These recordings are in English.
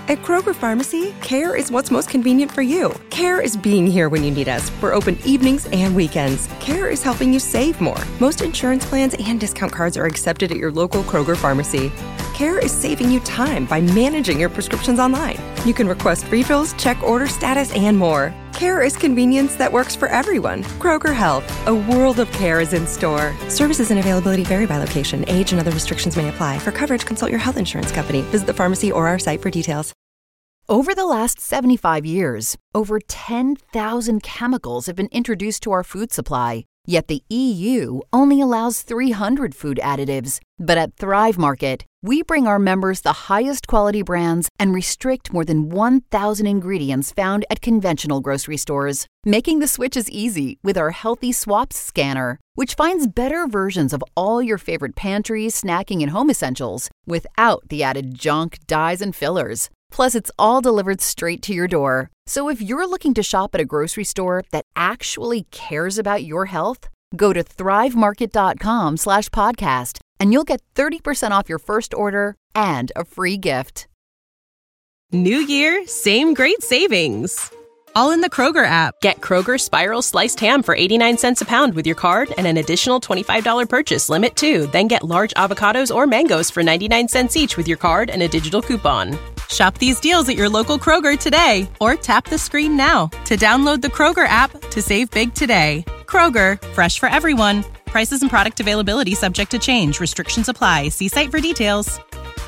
At Kroger Pharmacy, care is what's most convenient for you. Care is being here when you need us. We're open evenings and weekends. Care is helping you save more. Most insurance plans and discount cards are accepted at your local Kroger Pharmacy. Care is saving you time by managing your prescriptions online. You can request refills, check order status, and more. Care is convenience that works for everyone. Kroger Health, a world of care is in store. Services and availability vary by location. Age and other restrictions may apply. For coverage, consult your health insurance company. Visit the pharmacy or our site for details. Over the last 75 years, over 10,000 chemicals have been introduced to our food supply. Yet the EU only allows 300 food additives. But at Thrive Market, we bring our members the highest quality brands and restrict more than 1,000 ingredients found at conventional grocery stores, making the switch as easy with our Healthy Swaps scanner, which finds better versions of all your favorite pantry, snacking, and home essentials without the added junk, dyes, and fillers. Plus, it's all delivered straight to your door. So if you're looking to shop at a grocery store that actually cares about your health, go to thrivemarket.com/podcast and you'll get 30% off your first order and a free gift. New year, same great savings. All in the Kroger app. Get Kroger Spiral Sliced Ham for 89 cents a pound with your card and an additional $25 purchase limit too. Then get large avocados or mangoes for 99 cents each with your card and a digital coupon. Shop these deals at your local Kroger today or tap the screen now to download the Kroger app to save big today. Kroger, fresh for everyone. Prices and product availability subject to change. Restrictions apply. See site for details.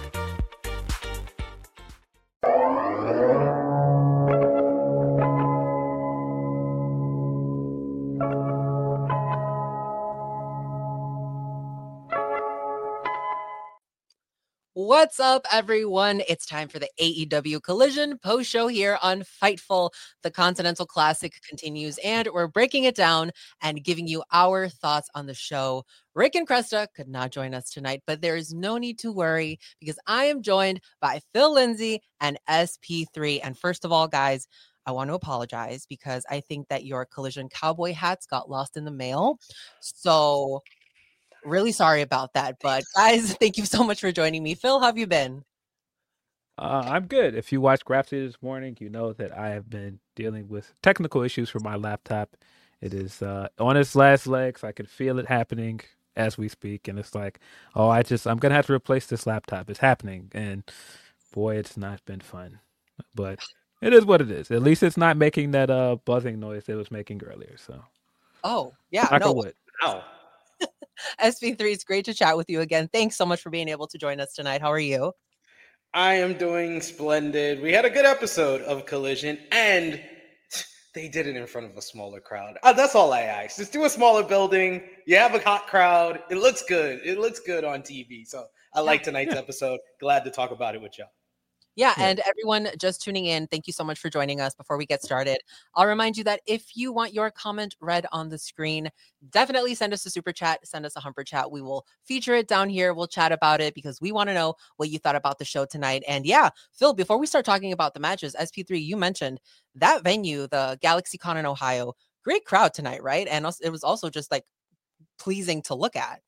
What's up, everyone? It's time for the AEW Collision post-show here on Fightful. The Continental Classic continues, and we're breaking it down and giving you our thoughts on the show. Rick and Cresta could not join us tonight, but there is no need to worry because I am joined by Phil Lindsay and SP3. And first of all, guys, I want to apologize because I think that your Collision Cowboy hats got lost in the mail. So really sorry about that, but guys, thank you so much for joining me. Phil, how have you been? I'm good. If you watched Grapsy this morning, you know that I have been dealing with technical issues for my laptop. It is on its last legs. I can feel it happening as we speak, and it's like, I'm gonna have to replace this laptop. It's happening, and boy, it's not been fun. But it is what it is. At least it's not making that buzzing noise it was making earlier. So, oh yeah, knock on wood. Wow. SP3, it's great to chat with you again. Thanks so much for being able to join us tonight. How are you? I am doing splendid. We had a good episode of Collision, and they did it in front of a smaller crowd. That's all I ask. Just do a smaller building. You have a hot crowd. It looks good. It looks good on TV. So I like tonight's episode. Glad to talk about it with y'all. Yeah, and everyone just tuning in, thank you so much for joining us. Before we get started, I'll remind you that if you want your comment read on the screen, definitely send us a super chat, send us a Humper chat. We will feature it down here. We'll chat about it because we want to know what you thought about the show tonight. And yeah, Phil, before we start talking about the matches, SP3, you mentioned that venue, the GalaxyCon in Ohio, great crowd tonight, right? And it was also just like pleasing to look at.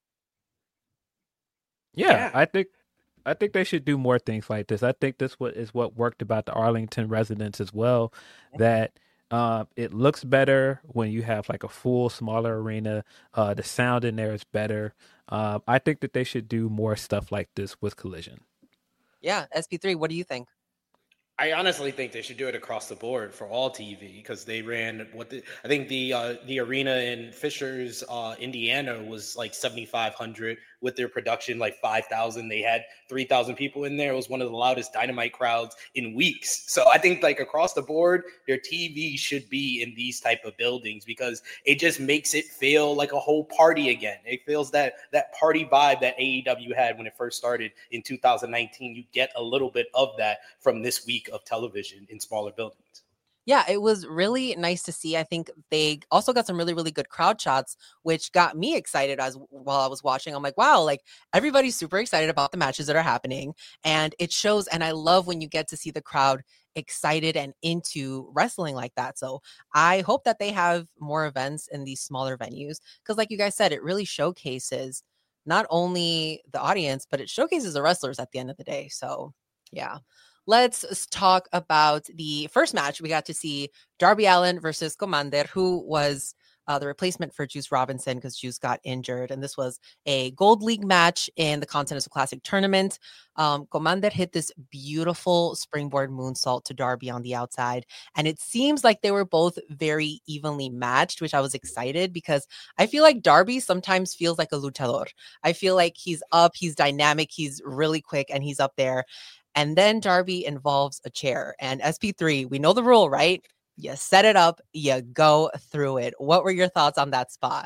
Yeah. I think they should do more things like this. I think this is what worked about the Arlington residents as well, that it looks better when you have like a full, smaller arena. The sound in there is better. I think that they should do more stuff like this with Collision. Yeah, SP3, what do you think? I honestly think they should do it across the board for all TV because they ran I think the arena in Fishers, Indiana was like 7,500 with their production, like 5,000. They had 3,000 people in there. It was one of the loudest Dynamite crowds in weeks. So I think like across the board, their TV should be in these type of buildings because it just makes it feel like a whole party again. It feels that party vibe that AEW had when it first started in 2019. You get a little bit of that from this week of television in smaller buildings. Yeah, it was really nice to see. I think they also got some really, really good crowd shots, which got me excited while I was watching. I'm like, wow, like everybody's super excited about the matches that are happening. And it shows. And I love when you get to see the crowd excited and into wrestling like that. So I hope that they have more events in these smaller venues. Because like you guys said, it really showcases not only the audience, but it showcases the wrestlers at the end of the day. So yeah. let's talk about the first match. We got to see Darby Allin versus Commander, who was the replacement for Juice Robinson because Juice got injured. And this was a Gold League match in the Continental Classic tournament. Commander hit this beautiful springboard moonsault to Darby on the outside. And it seems like they were both very evenly matched, which I was excited because I feel like Darby sometimes feels like a luchador. I feel like he's up, he's dynamic, he's really quick, and he's up there. And then Darby involves a chair. And SP3, we know the rule, right? You set it up, you go through it. What were your thoughts on that spot?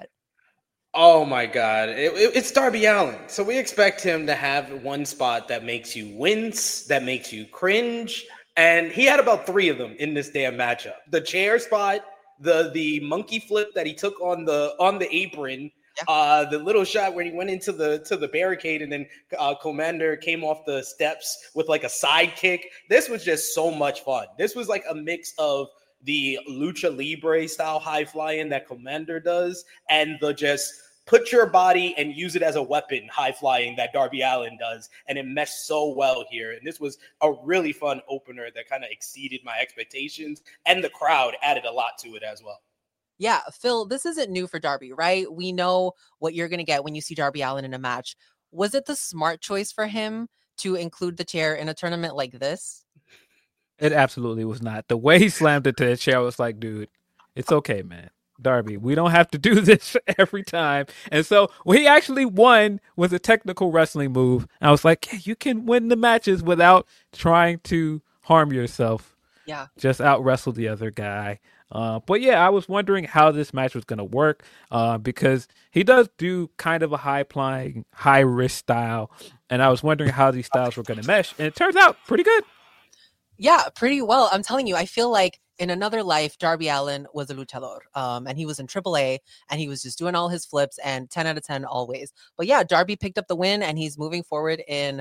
Oh my God. It's Darby Allin. So we expect him to have one spot that makes you wince, that makes you cringe. And he had about 3 of them in this damn matchup. The chair spot, the monkey flip that he took on the apron, the little shot where he went into the barricade and then Commander came off the steps with like a side kick. This was just so much fun. This was like a mix of the lucha libre style high flying that Commander does and the just put your body and use it as a weapon high flying that Darby Allin does, and it meshed so well here. And this was a really fun opener that kind of exceeded my expectations, and the crowd added a lot to it as well. Yeah, Phil, this isn't new for Darby, right? We know what you're going to get when you see Darby Allin in a match. Was it the smart choice for him to include the chair in a tournament like this? It absolutely was not. The way he slammed it to the chair, I was like, dude, it's okay, man. Darby, we don't have to do this every time. And so when he actually won with a technical wrestling move, I was like, yeah, you can win the matches without trying to harm yourself. Yeah. Just out wrestle the other guy. But yeah, I was wondering how this match was going to work because he does do kind of a high-flying, high-risk style. And I was wondering how these styles were going to mesh. And it turns out pretty good. Yeah, pretty well. I'm telling you, I feel like in another life, Darby Allin was a luchador, and he was in AAA, and he was just doing all his flips, and 10 out of 10 always. But yeah, Darby picked up the win, and he's moving forward in,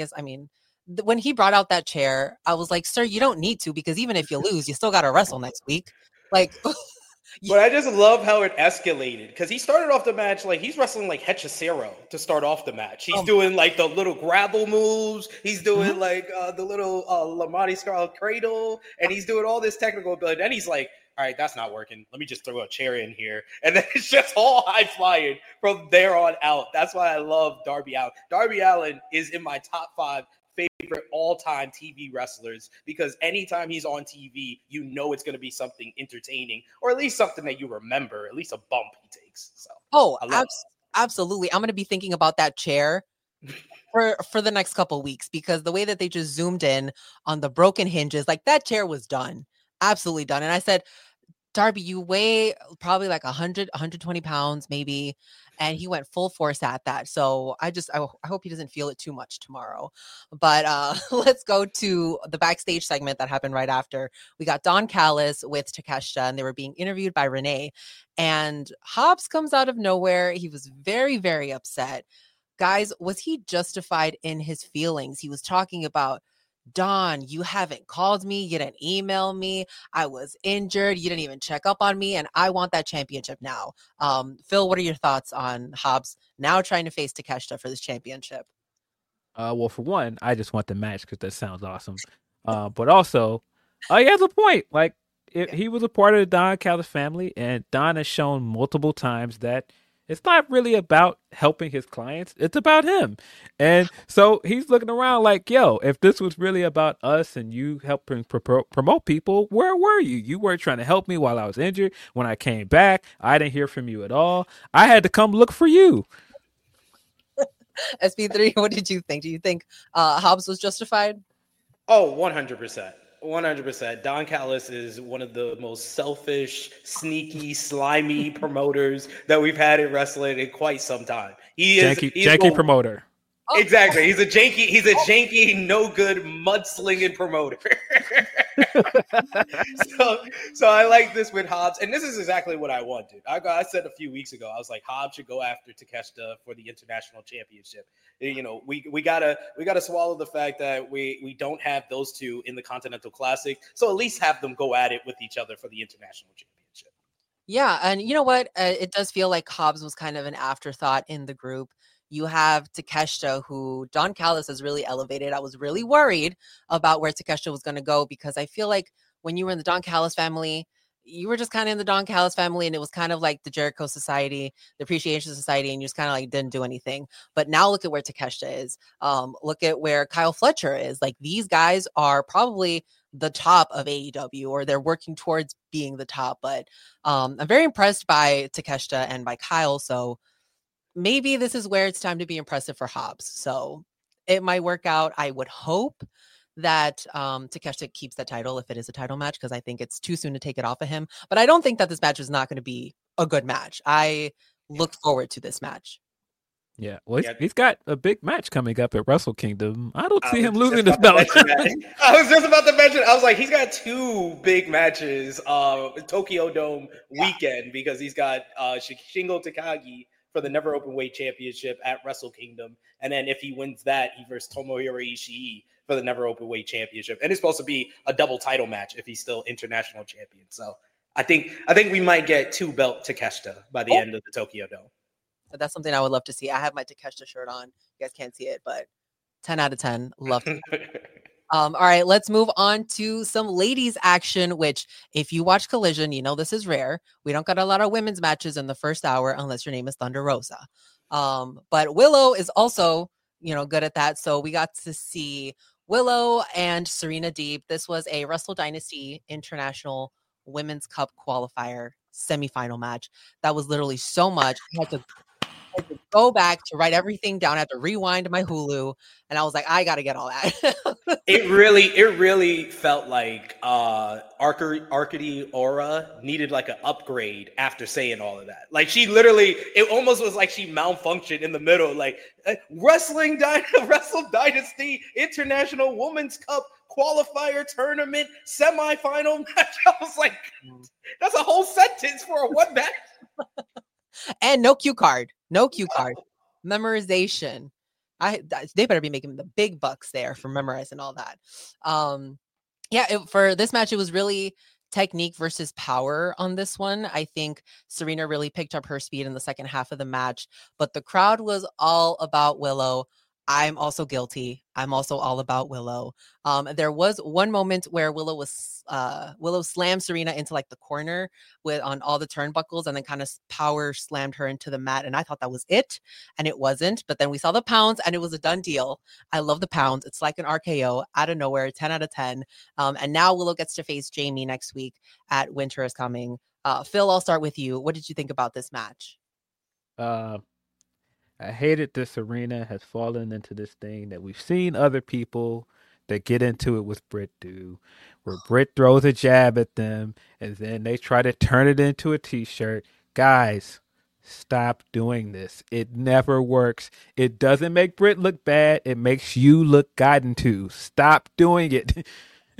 when he brought out that chair, I was like, sir, you don't need to, because even if you lose, you still got to wrestle next week. Like... But I just love how it escalated because he started off the match like he's wrestling like Hechicero to start off the match. He's doing like the little grapple moves. He's doing like the little Lamati Scarlet Cradle, and he's doing all this technical ability. Then he's like, all right, that's not working. Let me just throw a chair in here. And then it's just all high flying from there on out. That's why I love Darby Allin. Darby Allin is in my top 5 favorite all-time TV wrestlers because anytime he's on TV, you know it's going to be something entertaining or at least something that you remember, at least a bump he takes. So, absolutely. I'm going to be thinking about that chair for the next couple of weeks because the way that they just zoomed in on the broken hinges, like that chair was done, absolutely done. And I said, Darby, you weigh probably like 100, 120 pounds maybe. And he went full force at that. So I hope he doesn't feel it too much tomorrow. But let's go to the backstage segment that happened right after. We got Don Callis with Takeshita, and they were being interviewed by Renee. And Hobbs comes out of nowhere. He was very, very upset. Guys, was he justified in his feelings? He was talking about, Don, you haven't called me. You didn't email me. I was injured. You didn't even check up on me. And I want that championship now. Phil, what are your thoughts on Hobbs now trying to face Takeshita for this championship? Well, for one, I just want the match because that sounds awesome. But also, he has a point. Like, he was a part of the Don Callis family, and Don has shown multiple times that it's not really about helping his clients. It's about him. And so he's looking around like, yo, if this was really about us and you helping promote people, where were you? You weren't trying to help me while I was injured. When I came back, I didn't hear from you at all. I had to come look for you. SP3, what did you think? Do you think Hobbs was justified? Oh, 100%. 100%. Don Callis is one of the most selfish, sneaky, slimy promoters that we've had in wrestling in quite some time. He's janky promoter. Exactly. He's a janky, no good mudslinging promoter. So I like this with Hobbs, and this is exactly what I wanted. I said a few weeks ago, I was like, Hobbs should go after Takeshita for the international championship. You know, we gotta swallow the fact that we don't have those two in the Continental Classic. So at least have them go at it with each other for the international championship. Yeah, and you know what? It does feel like Hobbs was kind of an afterthought in the group. you have Takeshita, who Don Callis has really elevated. I was really worried about where Takeshita was going to go because I feel like when you were in the Don Callis family, you were just kind of in the Don Callis family, and it was kind of like the Jericho Society, the Appreciation Society, and you just kind of like didn't do anything. But now look at where Takeshita is. Look at where Kyle Fletcher is. Like, these guys are probably the top of AEW, or they're working towards being the top. But I'm very impressed by Takeshita and by Kyle. So maybe this is where it's time to be impressive for Hobbs. So it might work out. I would hope that Takeshita keeps that title if it is a title match, because I think it's too soon to take it off of him. But I don't think that this match is not going to be a good match. I look forward to this match. Yeah, well, he's got a big match coming up at Wrestle Kingdom. I don't see him losing this belt. I was just about to mention, I was like, he's got 2 big matches Tokyo Dome weekend, because he's got Shingo Takagi for the Never Openweight Championship at Wrestle Kingdom. And then if he wins that, he versus Tomohiro Ishii for the Never Openweight Championship. And it's supposed to be a double title match if he's still international champion. So I think we might get 2-belt Takeshita by the end of the Tokyo Dome. That's something I would love to see. I have my Takeshita shirt on. You guys can't see it, but 10 out of 10. Love it. All right, let's move on to some ladies action, which if you watch Collision, you know this is rare. We don't got a lot of women's matches in the first hour unless your name is Thunder Rosa. But Willow is also, good at that. So we got to see Willow and Serena Deeb. This was a Wrestle Dynasty International Women's Cup qualifier semifinal match. That was literally so much. I had to go back to write everything down. I had to rewind my Hulu, and I was like, I got to get all that. It really felt like Arcady Aura needed like an upgrade after saying all of that. Like, she literally, it almost was like she malfunctioned in the middle. Like, Wrestle Dynasty International Women's Cup qualifier tournament semifinal match. I was like, that's a whole sentence for a one match. And no cue card. Memorization. They better be making the big bucks there for memorizing all that. For this match, it was really technique versus power on this one. I think Serena really picked up her speed in the second half of the match, but the crowd was all about Willow. I'm also guilty. I'm also all about Willow. There was one moment where Willow slammed Serena into like the corner on all the turnbuckles, and then kind of power slammed her into the mat. And I thought that was it, and it wasn't. But then we saw the pounds, and it was a done deal. I love the pounds. It's like an RKO out of nowhere, 10 out of 10. And now Willow gets to face Jamie next week at Winter is Coming. Phil, I'll start with you. What did you think about this match? I hated this. Serena has fallen into this thing that we've seen other people that get into it with Britt do, where Britt throws a jab at them and then they try to turn it into a t-shirt. Guys, stop doing this. It never works. It doesn't make Britt look bad. It makes you look gotten to. Stop doing it.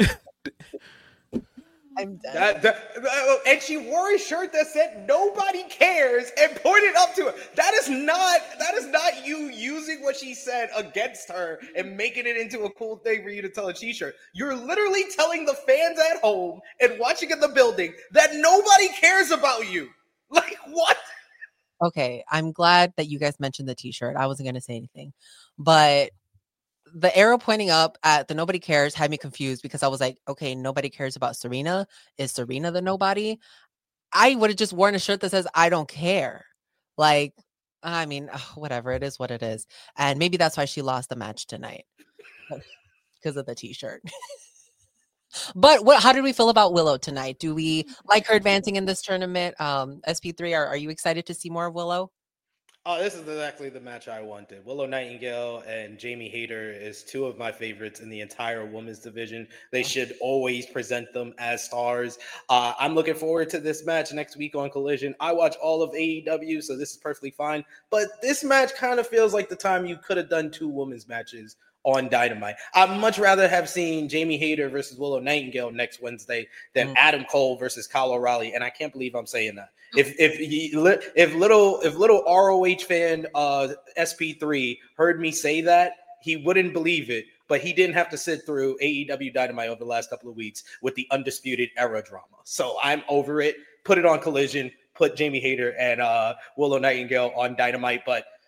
I'm done. And she wore a shirt that said "Nobody cares" and pointed up to her. That is not you using what she said against her and making it into a cool thing for you to tell a t-shirt. You're literally telling the fans at home and watching in the building that nobody cares about you. Like, what? Okay, I'm glad that you guys mentioned the t-shirt. I wasn't going to say anything, but the arrow pointing up at the nobody cares had me confused, because I was like, okay, nobody cares about Serena. Is Serena the nobody? I would have just worn a shirt that says, I don't care. Like, I mean, whatever. It is what it is. And maybe that's why she lost the match tonight, because of the t-shirt. But how did we feel about Willow tonight? Do we like her advancing in this tournament? SP3, are you excited to see more of Willow? Oh, this is exactly the match I wanted. Willow Nightingale and Jamie Hayter is 2 of my favorites in the entire women's division. They should always present them as stars. I'm looking forward to this match next week on Collision. I watch all of AEW, so this is perfectly fine. But this match kind of feels like the time you could have done 2 women's matches on Dynamite. I'd much rather have seen Jamie Hayter versus Willow Nightingale next Wednesday than Adam Cole versus Kyle O'Reilly, and I can't believe I'm saying that. If little ROH fan SP3 heard me say that, he wouldn't believe it. But he didn't have to sit through AEW Dynamite over the last couple of weeks with the Undisputed Era drama. So I'm over it. Put it on Collision. Put Jamie Hayter and Willow Nightingale on Dynamite. But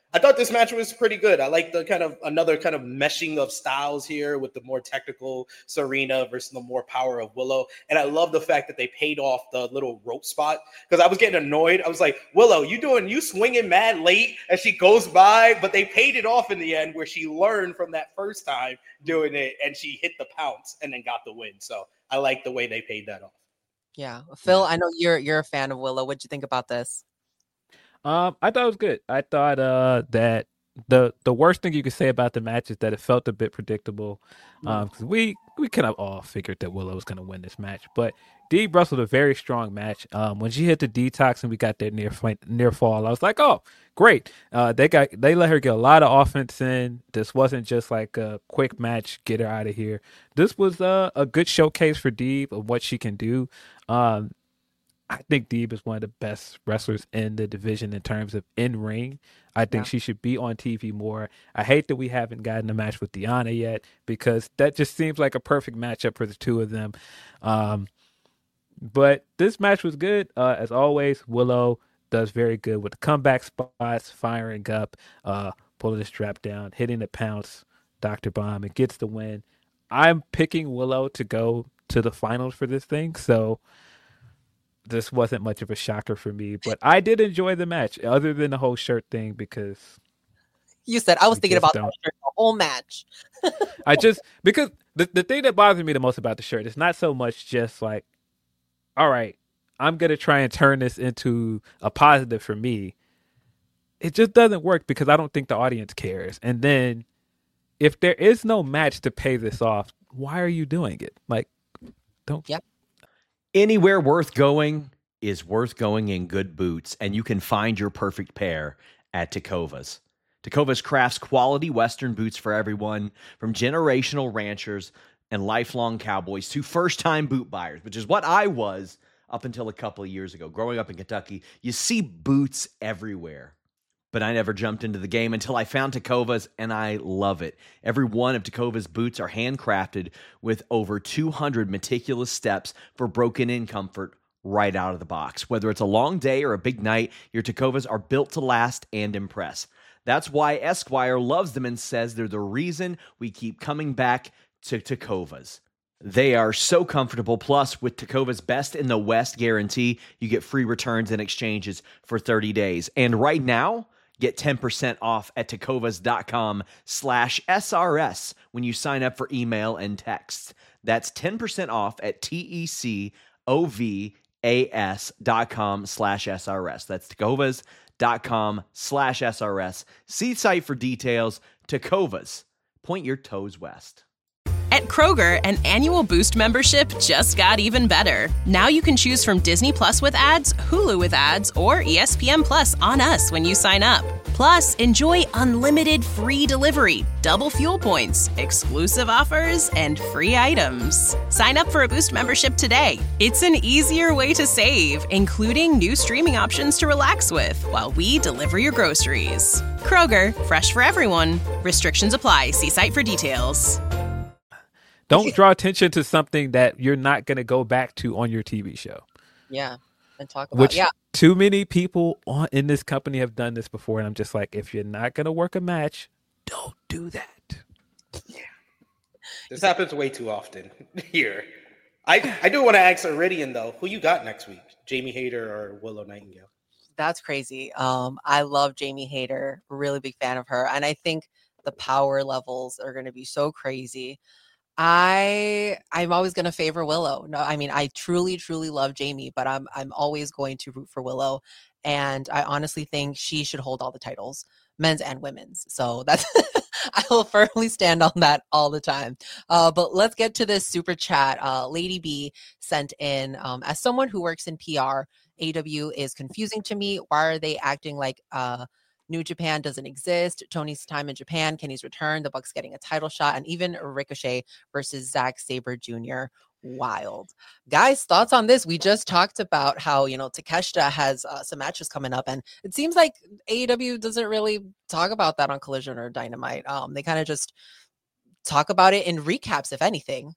I thought this match was pretty good. I like the another kind of meshing of styles here with the more technical Serena versus the more power of Willow. And I love the fact that they paid off the little rope spot because I was getting annoyed. I was like, Willow, you swinging mad late as she goes by, but they paid it off in the end where she learned from that first time doing it and she hit the pounce and then got the win. So I like the way they paid that off. Yeah. Phil, I know you're a fan of Willow. What'd you think about this? I thought it was good. I thought that the worst thing you could say about the match is that it felt a bit predictable. Because we kind of all figured that Willow was going to win this match, but Deeb wrestled a very strong match. When she hit the detox and we got that near fall, I was like, oh, great. They let her get a lot of offense in. This wasn't just like a quick match, get her out of here. This was a good showcase for Deeb of what she can do. I think Deeb is one of the best wrestlers in the division in terms of in-ring. I think she should be on TV more. I hate that we haven't gotten a match with Deonna yet because that just seems like a perfect matchup for the two of them. But this match was good. As always, Willow does very good with the comeback spots, firing up, pulling the strap down, hitting the pounce, Dr. Bomb, and gets the win. I'm picking Willow to go to the finals for this thing, so this wasn't much of a shocker for me, but I did enjoy the match other than the whole shirt thing because you said I was thinking about that shirt the whole match. Because the thing that bothers me the most about the shirt is not so much just like, all right, I'm going to try and turn this into a positive for me. It just doesn't work because I don't think the audience cares. And then if there is no match to pay this off, why are you doing it? Like, don't. Yep. Anywhere worth going is worth going in good boots, and you can find your perfect pair at Tecovas. Tecovas crafts quality Western boots for everyone, from generational ranchers and lifelong cowboys to first-time boot buyers, which is what I was up until a couple of years ago. Growing up in Kentucky, you see boots everywhere. But I never jumped into the game until I found Tecovas, and I love it. Every one of Tecovas boots are handcrafted with over 200 meticulous steps for broken-in comfort right out of the box. Whether it's a long day or a big night, your Tecovas are built to last and impress. That's why Esquire loves them and says they're the reason we keep coming back to Tecovas. They are so comfortable. Plus, with Tecovas Best in the West guarantee, you get free returns and exchanges for 30 days. And right now, get 10% off at tecovas.com/SRS when you sign up for email and text. That's 10% off at tecovas.com/SRS. That's tecovas.com/SRS. See site for details. Tecovas. Point your toes west. At Kroger, an annual Boost membership just got even better. Now you can choose from Disney Plus with ads, Hulu with ads, or ESPN Plus on us when you sign up. Plus, enjoy unlimited free delivery, double fuel points, exclusive offers, and free items. Sign up for a Boost membership today. It's an easier way to save, including new streaming options to relax with while we deliver your groceries. Kroger, fresh for everyone. Restrictions apply. See site for details. Don't draw attention to something that you're not going to go back to on your TV show. Yeah. And talk about too many people in this company have done this before. And I'm just like, if you're not going to work a match, don't do that. Yeah. This happens way too often here. I do want to ask Iridian, though, who you got next week? Jamie Hayter or Willow Nightingale? That's crazy. I love Jamie Hayter. Really big fan of her. And I think the power levels are going to be so crazy. I'm always going to favor Willow. No, I mean, I truly love Jamie, but I'm always going to root for Willow. And I honestly think she should hold all the titles, men's and women's. So that's, I will firmly stand on that all the time. But let's get to this super chat. Lady B sent in, as someone who works in PR, AEW is confusing to me. Why are they acting like, New Japan doesn't exist. Tony's time in Japan, Kenny's return, the Bucks getting a title shot, and even Ricochet versus Zack Sabre Jr. Wild. Guys, thoughts on this? We just talked about how, Takeshita has some matches coming up, and it seems like AEW doesn't really talk about that on Collision or Dynamite. They kind of just talk about it in recaps, if anything.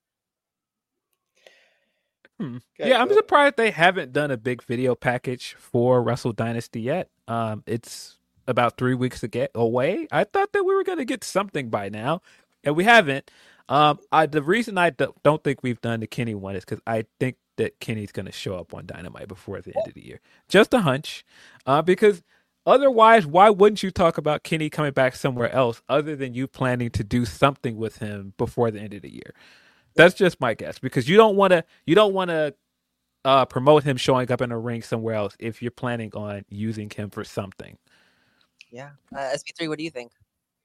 Yeah, I'm surprised they haven't done a big video package for Wrestle Dynasty yet. It's about 3 weeks to get away. I thought that we were going to get something by now, and we haven't. The reason I don't think we've done the Kenny one is because I think that Kenny's going to show up on Dynamite before the end of the year. Just a hunch, because otherwise, why wouldn't you talk about Kenny coming back somewhere else other than you planning to do something with him before the end of the year? That's just my guess, because you don't want to promote him showing up in a ring somewhere else if you're planning on using him for something. Yeah. SP3, what do you think?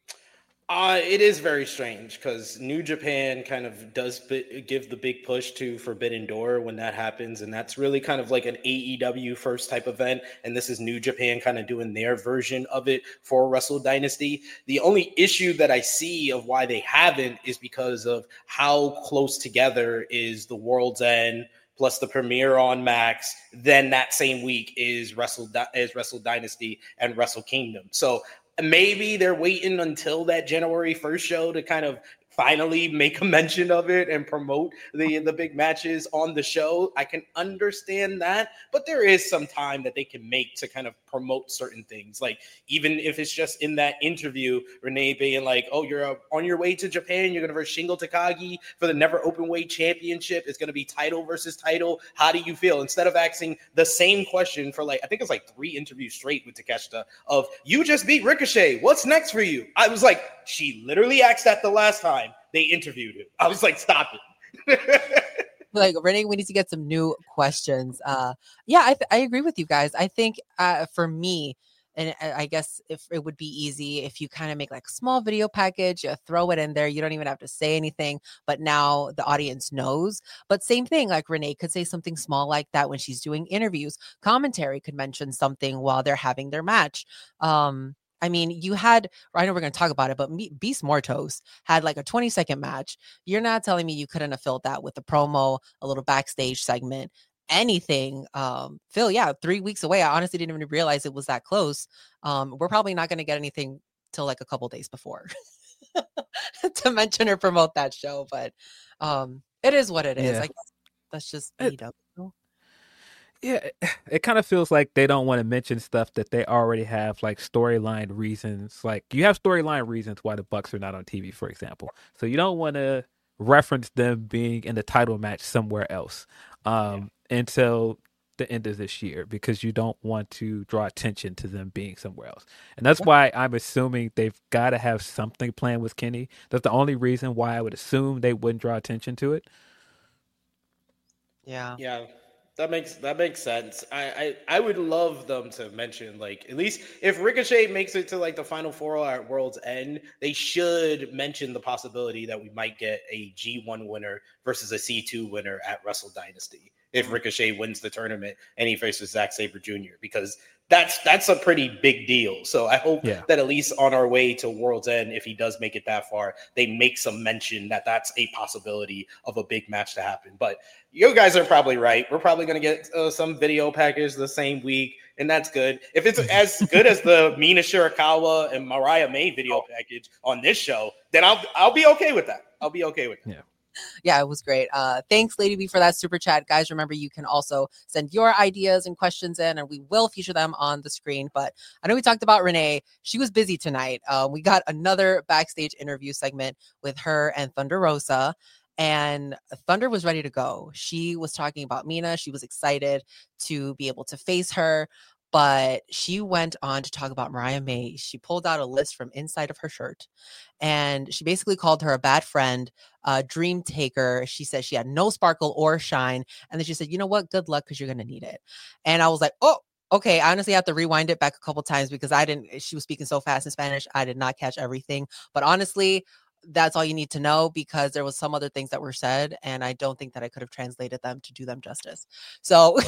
It is very strange because New Japan kind of does give the big push to Forbidden Door when that happens. And that's really kind of like an AEW first type event. And this is New Japan kind of doing their version of it for Wrestle Dynasty. The only issue that I see of why they haven't is because of how close together is the World's End plus the premiere on Max. Then that same week is Wrestle Dynasty and Wrestle Kingdom. So maybe they're waiting until that January 1st show to kind of finally make a mention of it and promote the big matches on the show. I can understand that, but there is some time that they can make to kind of promote certain things. Like, even if it's just in that interview, Renee being like, oh, you're on your way to Japan, you're going to versus Shingo Takagi for the Never Openweight Championship. It's going to be title versus title. How do you feel? Instead of asking the same question for I think it's 3 interviews straight with Takeshita of, you just beat Ricochet, what's next for you? I was like, she literally asked that the last time they interviewed him. I was like, stop it. Renee, we need to get some new questions. I agree with you guys. I think for me, and I guess if it would be easy if you kind of make a small video package, you throw it in there. You don't even have to say anything, but now the audience knows. But same thing, Renee could say something small like that when she's doing interviews. Commentary could mention something while they're having their match. I mean, I know we're going to talk about it, but Beast Mortos had a 20-second match. You're not telling me you couldn't have filled that with a promo, a little backstage segment, anything. Phil, 3 weeks away. I honestly didn't even realize it was that close. We're probably not going to get anything till a couple days before to mention or promote that show, but it is what it is. Yeah. I guess that's just AEW. Yeah, it kind of feels like they don't want to mention stuff that they already have, storyline reasons. You have storyline reasons why the Bucks are not on TV, for example. So you don't want to reference them being in the title match somewhere else until the end of this year, because you don't want to draw attention to them being somewhere else. And that's why I'm assuming they've got to have something planned with Kenny. That's the only reason why I would assume they wouldn't draw attention to it. Yeah. Yeah. That makes sense. I would love them to mention, at least if Ricochet makes it to the Final Four at World's End, they should mention the possibility that we might get a G1 winner versus a C2 winner at Wrestle Dynasty if Ricochet wins the tournament and he faces Zack Sabre Jr., because that's a pretty big deal. So I hope that at least on our way to World's End, if he does make it that far, they make some mention that that's a possibility of a big match to happen. But you guys are probably right. We're probably going to get some video package the same week, and that's good. If it's as good as the Mina Shirakawa and Mariah May video package on this show, then I'll be okay with that. I'll be okay with that. Yeah, it was great. Thanks, Lady B, for that super chat. Guys, remember, you can also send your ideas and questions in, and we will feature them on the screen. But I know we talked about Renee. She was busy tonight. We got another backstage interview segment with her and Thunder Rosa, and Thunder was ready to go. She was talking about Mina. She was excited to be able to face her. But she went on to talk about Mariah May. She pulled out a list from inside of her shirt, and she basically called her a bad friend, a dream taker. She said she had no sparkle or shine. And then she said, you know what? Good luck, because you're going to need it. And I was like, oh, okay. I honestly have to rewind it back a couple times because she was speaking so fast in Spanish. I did not catch everything. But honestly, that's all you need to know, because there was some other things that were said, and I don't think that I could have translated them to do them justice. So...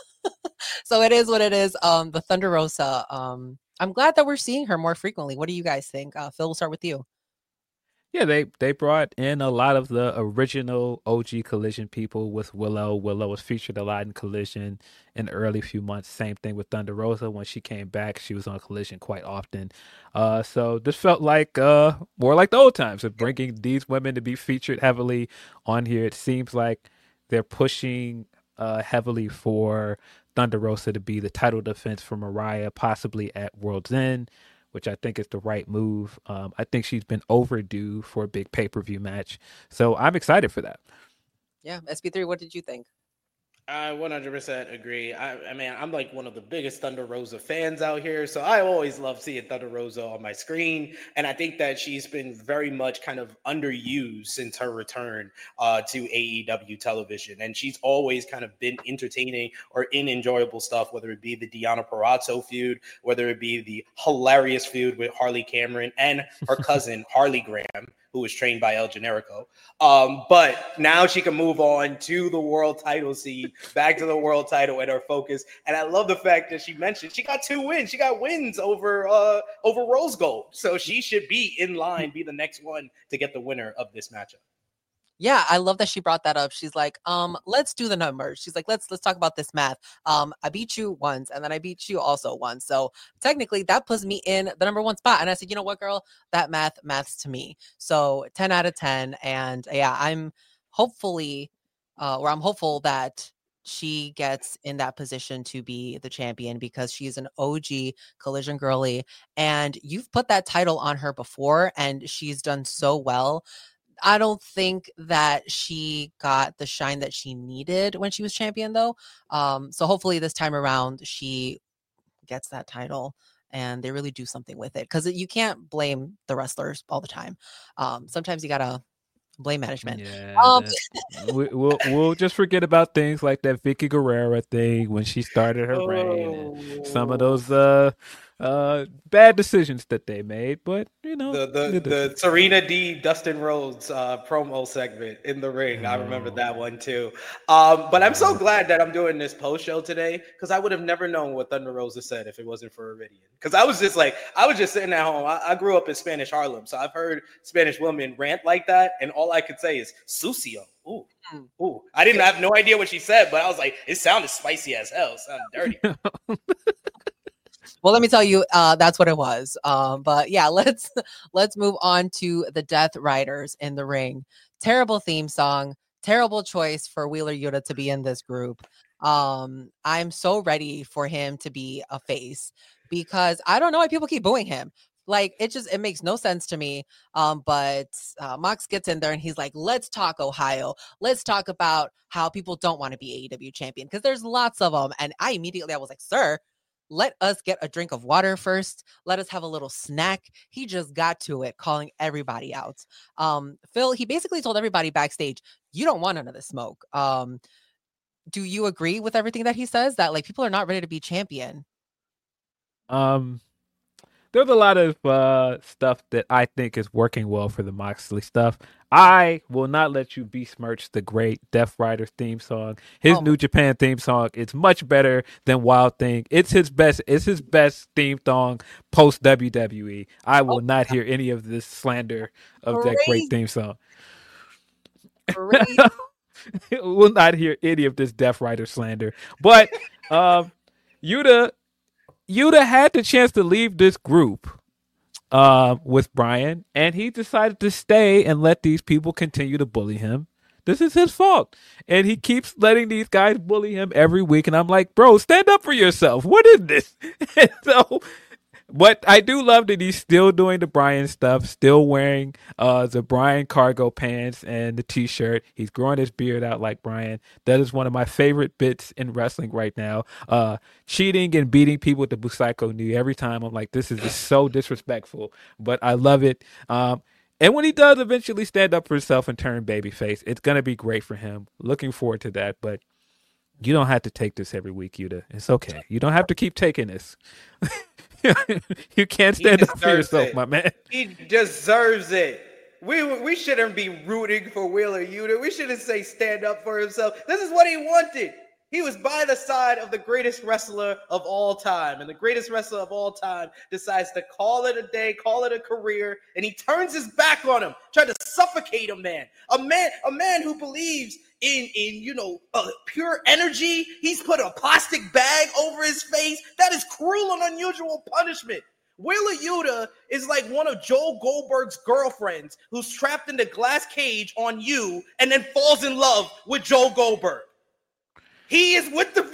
So it is what it is. The Thunder Rosa. I'm glad that we're seeing her more frequently. What do you guys think? Phil, we'll start with you. Yeah, they brought in a lot of the original OG Collision people with Willow. Willow was featured a lot in Collision in the early few months. Same thing with Thunder Rosa. When she came back, she was on Collision quite often. So this felt like more like the old times of bringing these women to be featured heavily on here. It seems like they're pushing heavily for Thunder Rosa to be the title defense for Mariah, possibly at World's End, which I think is the right move. I think she's been overdue for a big pay-per-view match. So I'm excited for that. Yeah. SP3, what did you think? I 100% agree. I mean, I'm like one of the biggest Thunder Rosa fans out here, so I always love seeing Thunder Rosa on my screen, and I think that she's been very much kind of underused since her return to AEW television, and she's always kind of been entertaining or in enjoyable stuff, whether it be the Deonna Purrazzo feud, whether it be the hilarious feud with Harley Cameron and her cousin Harley Graham, who was trained by El Generico. But now she can move on to the world title scene, back to the world title and her focus. And I love the fact that she mentioned she got 2 wins. She got wins over Rose Gold. So she should be in line, be the next one to get the winner of this matchup. Yeah, I love that she brought that up. She's like, let's do the numbers. She's like, let's talk about this math. I beat you once, and then I beat you also once. So technically that puts me in the number 1 spot. And I said, you know what, girl, that maths to me. So 10 out of 10. And yeah, I'm hopeful that she gets in that position to be the champion because she's an OG Collision girly. And you've put that title on her before, and she's done so well. I don't think that she got the shine that she needed when she was champion, though. So hopefully this time around, she gets that title and they really do something with it, because you can't blame the wrestlers all the time. Sometimes you got to blame management. Yeah, we'll just forget about things like that Vicky Guerrera thing when she started her reign and some of those bad decisions that they made. But you know, the Serena D Dustin Rhodes promo segment in the ring, I remember that one too. But I'm so glad that I'm doing this post show today, because I would have never known what Thunder Rosa said if it wasn't for Iridian. Because I was just sitting at home. I grew up in Spanish Harlem, so I've heard Spanish women rant like that, and all I could say is sucio. Ooh. I didn't have no idea what she said, but I was like, it sounded spicy as hell. It sounded dirty. Well, let me tell you, that's what it was. But yeah, let's move on to the Death Riders in the ring. Terrible theme song, terrible choice for Wheeler Yuta to be in this group. I'm so ready for him to be a face, because I don't know why people keep booing him. Like, it makes no sense to me. But Mox gets in there and he's like, let's talk Ohio. Let's talk about how people don't want to be AEW champion, because there's lots of them. And I was like, sir, let us get a drink of water first. Let us have a little snack. He just got to it, calling everybody out. Phil, he basically told everybody backstage, you don't want none of the smoke. Do you agree with everything that he says, that like people are not ready to be champion? There's a lot of stuff that I think is working well for the Moxley stuff. I will not let you besmirch the great Death Riders theme song. His New Japan theme song is much better than Wild Thing. It's his best theme song post WWE. I will not hear any of this slander of that great theme song. Will not hear any of this Death Rider slander. But Yuta had the chance to leave this group with Brian, and he decided to stay and let these people continue to bully him. This is his fault. And he keeps letting these guys bully him every week. And I'm like, bro, stand up for yourself. What is this? But I do love that he's still doing the Brian stuff, still wearing the Brian cargo pants and the t-shirt. He's growing his beard out like Brian. That is one of my favorite bits in wrestling right now. Cheating and beating people with the Busaiku knee every time. I'm like, this is just so disrespectful, but I love it. And when he does eventually stand up for himself and turn babyface, it's going to be great for him. Looking forward to that, but you don't have to take this every week, Yuta. It's okay. You don't have to keep taking this. You can't stand up for yourself, my man. He deserves it. We shouldn't be rooting for Wheeler Yuta. We shouldn't say stand up for himself. This is what he wanted. He was by the side of the greatest wrestler of all time, and the greatest wrestler of all time decides to call it a day, call it a career, and he turns his back on him, tried to suffocate a man who believes in pure energy. He's put a plastic bag over his face. That is cruel and unusual punishment. Wheeler Yuta is like one of Joel Goldberg's girlfriends who's trapped in the glass cage on you and then falls in love with Joel Goldberg. He is with the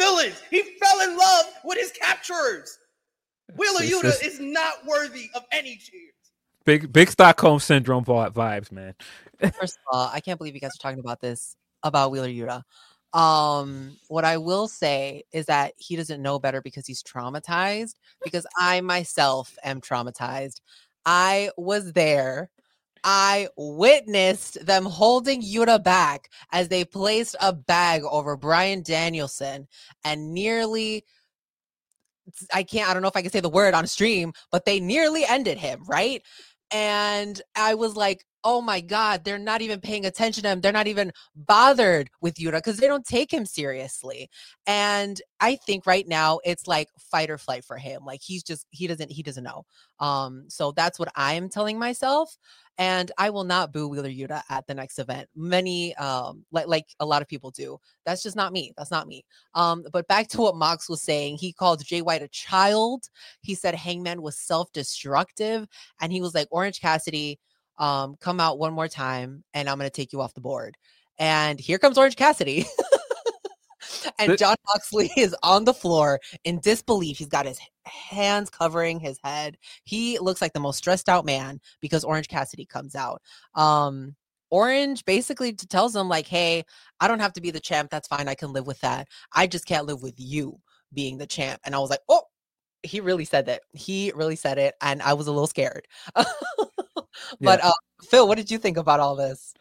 villains. He fell in love with his capturers. Wheeler Yuta is not worthy of any cheers. Big Stockholm Syndrome vibes, man. First of all, I can't believe you guys are talking about this, about Wheeler Yuta. What I will say is that he doesn't know better because he's traumatized, because I myself am traumatized. I was there. I witnessed them holding Yuta back as they placed a bag over Bryan Danielson and nearly, I don't know if I can say the word on stream, but they nearly ended him, right? And I was like, oh my God, they're not even paying attention to him. They're not even bothered with Yuta because they don't take him seriously. And I think right now it's like fight or flight for him. Like he doesn't know. So that's what I am telling myself. And I will not boo Wheeler Yuta at the next event. Many, like a lot of people do. That's just not me. That's not me. But back to what Mox was saying, he called Jay White a child. He said Hangman was self-destructive. And he was like, Orange Cassidy, come out one more time and I'm going to take you off the board. And here comes Orange Cassidy. And Jon Moxley is on the floor in disbelief. He's got his hands covering his head. He looks like the most stressed out man because Orange Cassidy comes out. Orange basically tells him like, hey, I don't have to be the champ. That's fine. I can live with that. I just can't live with you being the champ. And I was like, oh, he really said that. He really said it. And I was a little scared. But Phil, what did you think about all this?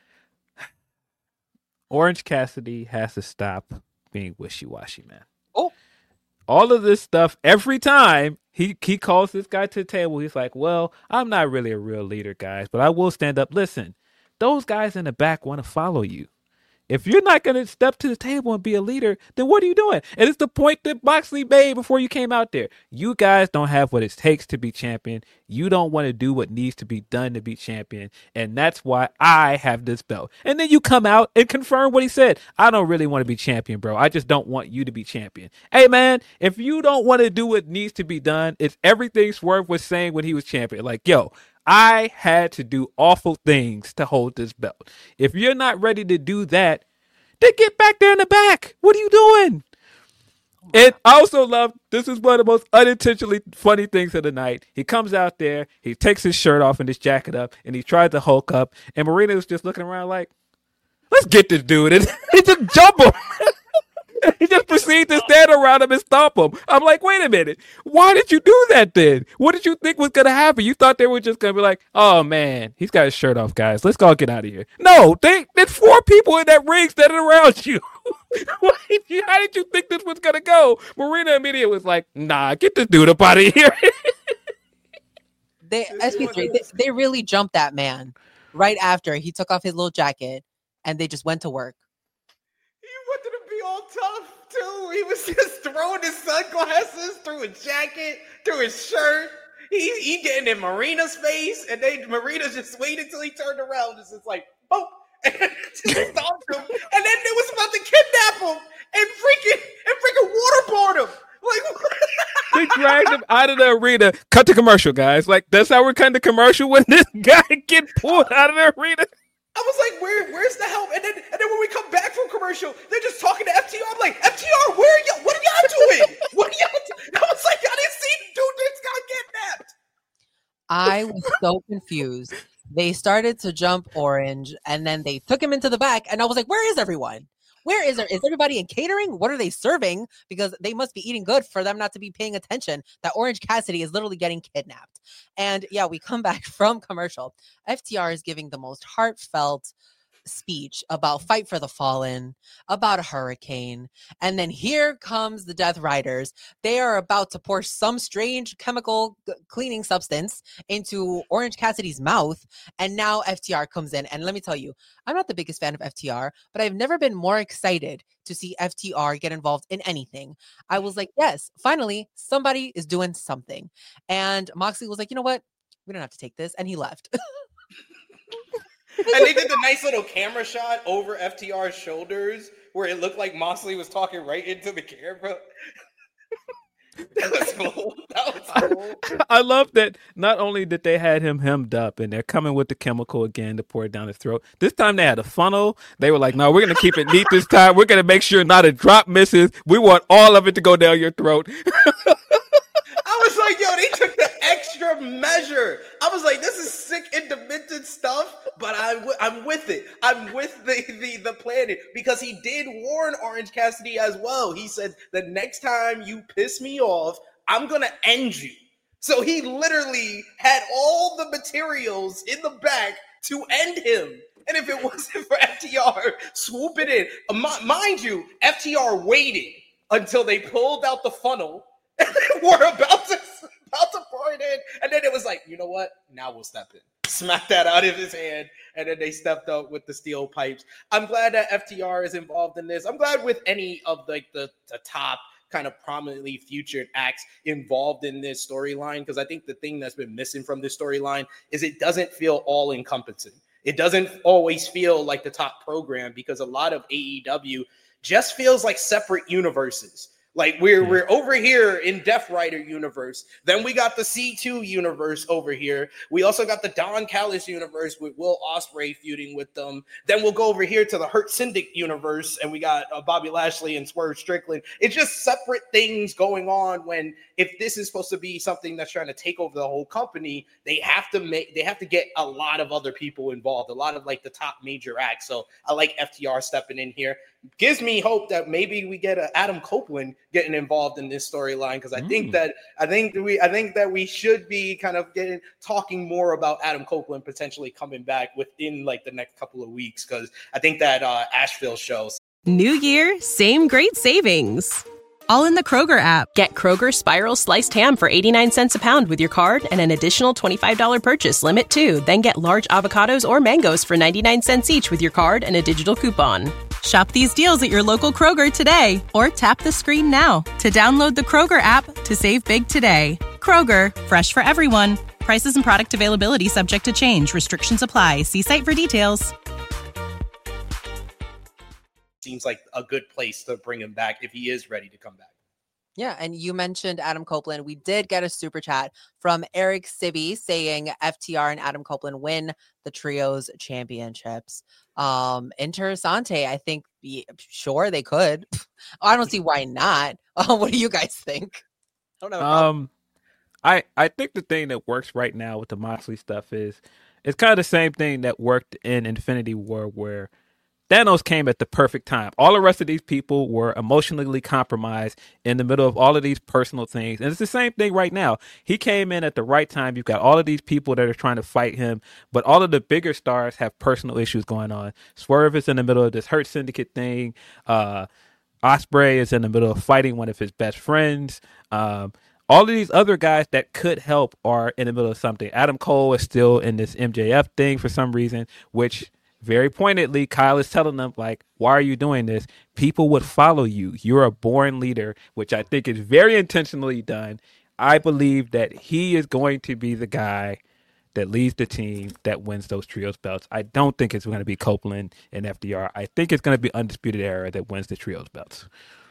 Orange Cassidy has to stop being wishy-washy, man. Oh, all of this stuff, every time he calls this guy to the table, he's like, well, I'm not really a real leader, guys, but I will stand up. Listen, those guys in the back want to follow you. If you're not going to step to the table and be a leader, then what are you doing? And it's the point that Moxley made before you came out there. You guys don't have what it takes to be champion. You don't want to do what needs to be done to be champion. And that's why I have this belt. And then you come out and confirm what he said. I don't really want to be champion, bro. I just don't want you to be champion. Hey, man, if you don't want to do what needs to be done, it's everything Swerve was saying when he was champion. Like, yo, I had to do awful things to hold this belt. If you're not ready to do that, then get back there in the back. What are you doing? And I also love, this is one of the most unintentionally funny things of the night. He comes out there, he takes his shirt off and his jacket up, and he tries to Hulk up. And Marina was just looking around like, let's get this dude. And he just jump him. He just proceeded to stand around him and stomp him. I'm like, wait a minute. Why did you do that then? What did you think was going to happen? You thought they were just going to be like, oh, man, he's got his shirt off, guys. Let's all get out of here. No, there's 4 people in that ring standing around you. How did you think this was going to go? Marina immediately was like, nah, get this dude up out of here. They really jumped that man right after he took off his little jacket and they just went to work. Wanted to be all tough too. He was just throwing his sunglasses through his jacket, through his shirt. He getting in Marina's face, and Marina just waited until he turned around, just like boom, and just stomped him. And then they was about to kidnap him and freaking waterboard him. Like they dragged him out of the arena. Cut the commercial, guys. Like that's how we're cutting the commercial when this guy get pulled out of the arena. I was like, where's the help? And then when we come back from commercial, they're just talking to FTR. I'm like, FTR, where are y'all? What are y'all doing? What are y'all doing? I was like, I didn't see the dude that's got kidnapped. I was so confused. They started to jump Orange, and then they took him into the back, and I was like, where is everyone? Is everybody in catering? What are they serving? Because they must be eating good for them not to be paying attention that Orange Cassidy is literally getting kidnapped. And yeah, we come back from commercial. FTR is giving the most heartfelt speech about Fight for the Fallen, about a hurricane. And then here comes the Death Riders. They are about to pour some strange chemical cleaning substance into Orange Cassidy's mouth. And now FTR comes in. And let me tell you, I'm not the biggest fan of FTR, but I've never been more excited to see FTR get involved in anything. I was like, yes, finally, somebody is doing something. And Moxley was like, you know what? We don't have to take this. And he left. And they did the nice little camera shot over FTR's shoulders where it looked like Moxley was talking right into the camera. That was cool. That was cool. I love that not only did they had him hemmed up and they're coming with the chemical again to pour it down his throat. This time they had a funnel. They were like, no, we're going to keep it neat this time. We're going to make sure not a drop misses. We want all of it to go down your throat. I was like, yo, they took the extra measure. I was like, this is sick and demented stuff, but I'm with it. I'm with the planning, because he did warn Orange Cassidy as well. He said, the next time you piss me off, I'm going to end you. So he literally had all the materials in the back to end him. And if it wasn't for FTR swooping in, mind you, FTR waited until they pulled out the funnel and they were about to pour it in. And then it was like, you know what? Now we'll step in. Smack that out of his hand. And then they stepped up with the steel pipes. I'm glad that FTR is involved in this. I'm glad with any of the top kind of prominently featured acts involved in this storyline, because I think the thing that's been missing from this storyline is it doesn't feel all encompassing. It doesn't always feel like the top program, because a lot of AEW just feels like separate universes. Like we're over here in Death Rider universe. Then we got the C2 universe over here. We also got the Don Callis universe with Will Ospreay feuding with them. Then we'll go over here to the Hurt Syndicate universe, and we got Bobby Lashley and Swerve Strickland. It's just separate things going on. When if this is supposed to be something that's trying to take over the whole company, they have to get a lot of other people involved, a lot of like the top major acts. So I like FTR stepping in here. Gives me hope that maybe we get Adam Copeland getting involved in this storyline, because I think that we should be kind of talking more about Adam Copeland potentially coming back within like the next couple of weeks, because I think that Asheville show. New year, same great savings. All in the Kroger app. Get Kroger Spiral Sliced Ham for 89 cents a pound with your card and an additional $25 purchase limit too. Then get large avocados or mangoes for 99 cents each with your card and a digital coupon. Shop these deals at your local Kroger today, or tap the screen now to download the Kroger app to save big today. Kroger, fresh for everyone. Prices and product availability subject to change. Restrictions apply. See site for details. Seems like a good place to bring him back if he is ready to come back. Yeah, and you mentioned Adam Copeland. We did get a super chat from Eric Sibby saying FTR and Adam Copeland win the trios championships. Interessante, I think, sure they could. I don't see why not. What do you guys think? I think the thing that works right now with the Moxley stuff is it's kind of the same thing that worked in Infinity War, where Thanos came at the perfect time. All the rest of these people were emotionally compromised in the middle of all of these personal things. And it's the same thing right now. He came in at the right time. You've got all of these people that are trying to fight him, but all of the bigger stars have personal issues going on. Swerve is in the middle of this Hurt Syndicate thing. Ospreay is in the middle of fighting one of his best friends. All of these other guys that could help are in the middle of something. Adam Cole is still in this MJF thing for some reason, which very pointedly, Kyle is telling them, like, why are you doing this? People would follow you. You're a born leader, which I think is very intentionally done. I believe that he is going to be the guy that leads the team that wins those trios belts. I don't think it's going to be Copeland and FDR. I think it's going to be Undisputed Era that wins the trios belts.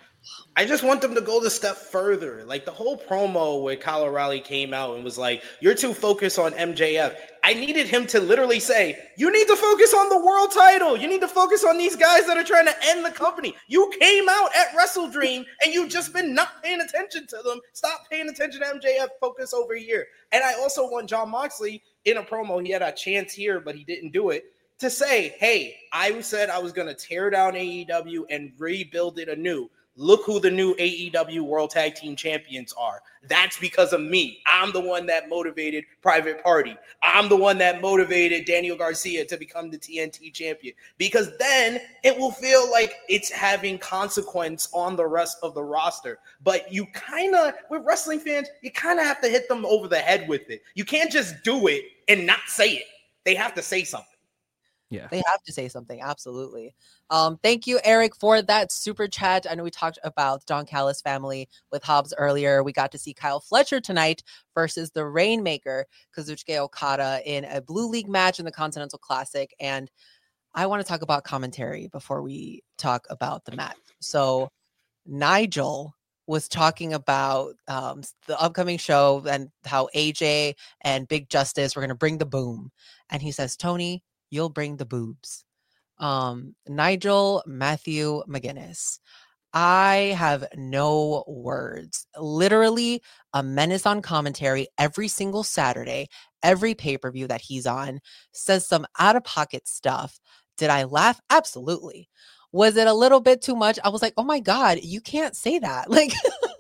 I just want them to go the step further. Like the whole promo where Kyle O'Reilly came out and was like, you're too focused on MJF. I needed him to literally say, you need to focus on the world title. You need to focus on these guys that are trying to end the company. You came out at Wrestle Dream and you've just been not paying attention to them. Stop paying attention to MJF. Focus over here. And I also want Jon Moxley in a promo. He had a chance here, but he didn't do it. To say, hey, I said I was going to tear down AEW and rebuild it anew. Look who the new AEW World Tag Team Champions are. That's because of me. I'm the one that motivated Private Party. I'm the one that motivated Daniel Garcia to become the TNT champion. Because then it will feel like it's having consequence on the rest of the roster. But you kind of, with wrestling fans, you kind of have to hit them over the head with it. You can't just do it and not say it. They have to say something. Yeah, they have to say something. Absolutely. Thank you, Eric, for that super chat. I know we talked about Don Callis family with Hobbs earlier. We got to see Kyle Fletcher tonight versus the Rainmaker, Kazuchika Okada, in a Blue League match in the Continental Classic. And I want to talk about commentary before we talk about the match. So Nigel was talking about the upcoming show and how AJ and Big Justice were going to bring the boom. And he says, Tony, you'll bring the boobs. Nigel Matthew McGuinness. I have no words. Literally a menace on commentary every single Saturday, every pay-per-view that he's on, says some out-of-pocket stuff. Did I laugh? Absolutely. Was it a little bit too much? I was like, oh my God, you can't say that. Like,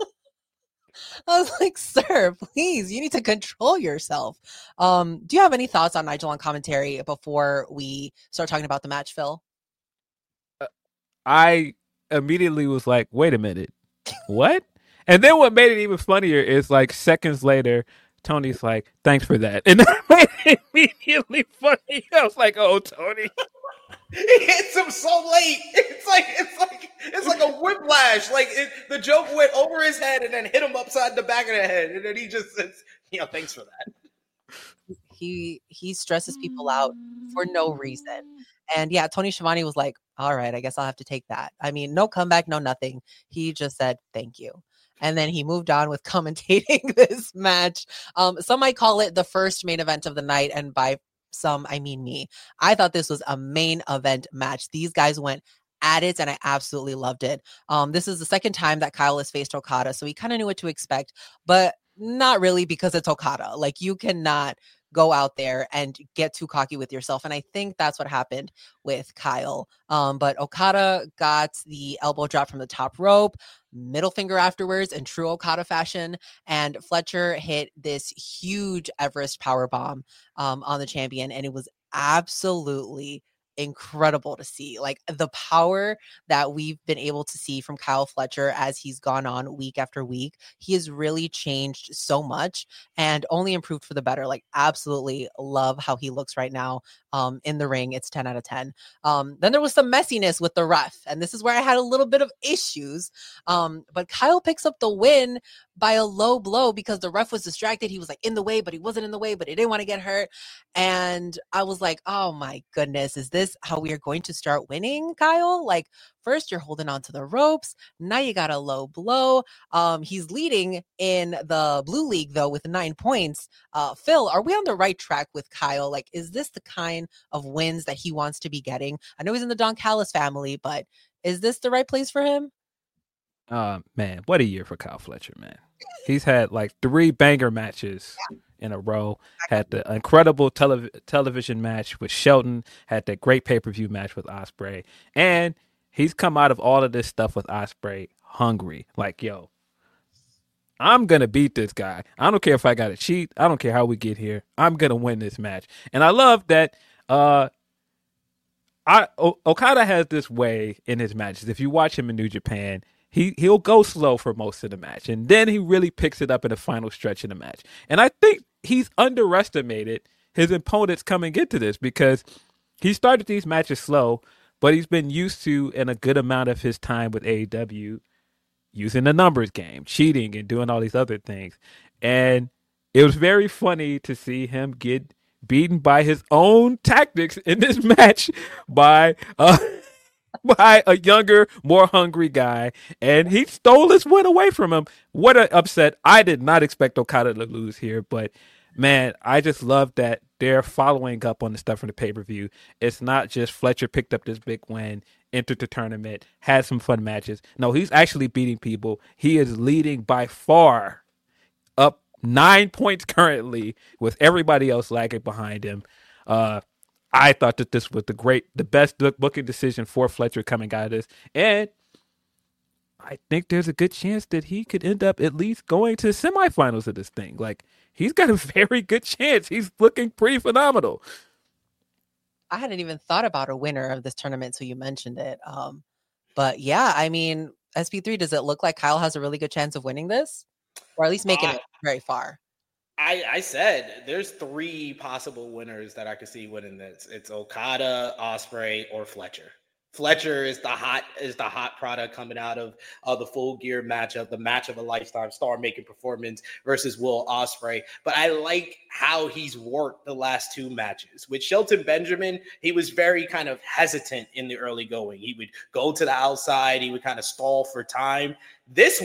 I was like, sir, please, you need to control yourself. Do you have any thoughts on Nigel on commentary before we start talking about the match, Phil? I immediately was like, wait a minute, what? And then what made it even funnier is like seconds later, Tony's like, thanks for that. And that made it immediately funny. I was like, oh, Tony. It hits him so late. It's like a whiplash. Like the joke went over his head and then hit him upside the back of the head. And then he just says, thanks for that. He stresses people out for no reason. And yeah, Tony Schiavone was like, all right, I guess I'll have to take that. I mean, no comeback, no nothing. He just said, thank you. And then he moved on with commentating this match. Some might call it the first main event of the night. And by some, I mean me. I thought this was a main event match. These guys went at it, and I absolutely loved it. This is the second time that Kyle has faced Okada, so he kind of knew what to expect, but not really, because it's Okada. Like, you cannot go out there and get too cocky with yourself. And I think that's what happened with Kyle. But Okada got the elbow drop from the top rope, middle finger afterwards in true Okada fashion. And Fletcher hit this huge Everest powerbomb on the champion. And it was absolutely incredible to see, like, the power that we've been able to see from Kyle Fletcher as he's gone on week after week. He has really changed so much and only improved for the better. Like, absolutely love how he looks right now in the ring. It's 10 out of 10. Then there was some messiness with the ref, and this is where I had a little bit of issues. But Kyle picks up the win by a low blow because the ref was distracted. He was like in the way, but he wasn't in the way, but he didn't want to get hurt. And I was like, oh my goodness, is this how we are going to start winning, Kyle? Like, first you're holding on to the ropes. Now you got a low blow. He's leading in the Blue League though with 9 points. Phil, are we on the right track with Kyle? Like, is this the kind of wins that he wants to be getting? I know he's in the Don Callis family, but is this the right place for him? Man, what a year for Kyle Fletcher, man. He's had like 3 banger matches in a row. Had the incredible television match with Shelton. Had that great pay-per-view match with Ospreay. And he's come out of all of this stuff with Ospreay hungry. Like, yo, I'm going to beat this guy. I don't care if I got to cheat. I don't care how we get here. I'm going to win this match. And I love that Okada has this way in his matches. If you watch him in New Japan, he'll go slow for most of the match, and then he really picks it up in the final stretch of the match. And I think he's underestimated his opponents coming into this, because he started these matches slow, but he's been used to, in a good amount of his time with AEW, using the numbers game, cheating, and doing all these other things. And it was very funny to see him get beaten by his own tactics in this match by a younger, more hungry guy, and he stole his win away from him. What an upset. I did not expect Okada to lose here, but man, I just love that they're following up on the stuff from the pay-per-view. It's not just Fletcher picked up this big win, entered the tournament, had some fun matches. No, he's actually beating people. He is leading by far, up 9 points currently, with everybody else lagging behind him. I thought that this was the best booking decision for Fletcher coming out of this. And I think there's a good chance that he could end up at least going to the semifinals of this thing. Like, he's got a very good chance. He's looking pretty phenomenal. I hadn't even thought about a winner of this tournament, so you mentioned it. But yeah, I mean, SP3, does it look like Kyle has a really good chance of winning this? Or at least making it very far? I said there's 3 possible winners that I could see winning this. It's Okada, Ospreay, or Fletcher. Fletcher is the hot product coming out of the Full Gear matchup, the match of a lifetime, star-making performance versus Will Ospreay. But I like how he's worked the last 2 matches. With Shelton Benjamin, he was very kind of hesitant in the early going. He would go to the outside. He would kind of stall for time. This one,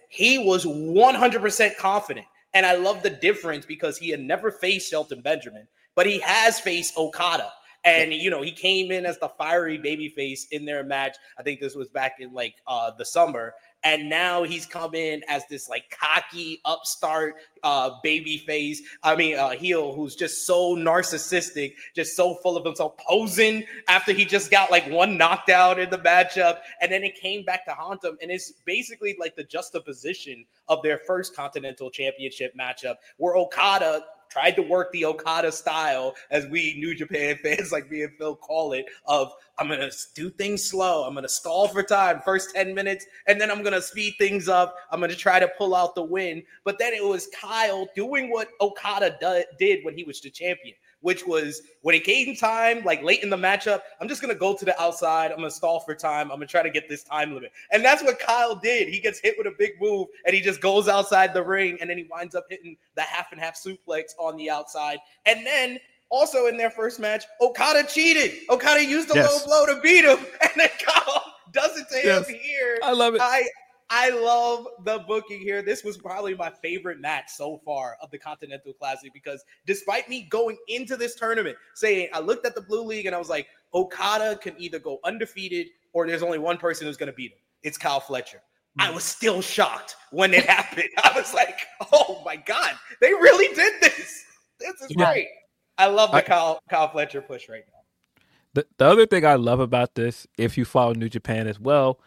he was 100% confident. And I love the difference because he had never faced Shelton Benjamin, but he has faced Okada. And, you know, he came in as the fiery babyface in their match. I think this was back in like the summer. And now he's come in as this like cocky upstart babyface. Heel who's just so narcissistic, just so full of himself, posing after he just got like one knockdown in the matchup. And then it came back to haunt him. And it's basically like the juxtaposition of their first Continental Championship matchup where Okada tried to work the Okada style, as we New Japan fans like me and Phil call it, of I'm going to do things slow. I'm going to stall for time, first 10 minutes, and then I'm going to speed things up. I'm going to try to pull out the win. But then it was Kyle doing what Okada did when he was the champion, which was when it came time, like late in the matchup, I'm just going to go to the outside. I'm going to stall for time. I'm going to try to get this time limit. And that's what Kyle did. He gets hit with a big move and he just goes outside the ring and then he winds up hitting the half and half suplex on the outside. And then also in their first match, Okada cheated. Okada used a low blow to beat him. And then Kyle does it to him here. I love it. I love the booking here. This was probably my favorite match so far of the Continental Classic because despite me going into this tournament saying, I looked at the Blue League and I was like, Okada can either go undefeated or there's only one person who's going to beat him. It's Kyle Fletcher. I was still shocked when it happened. I was like, oh my God, they really did this. This is great. I love the Kyle Fletcher push right now. The other thing I love about this, if you follow New Japan as well,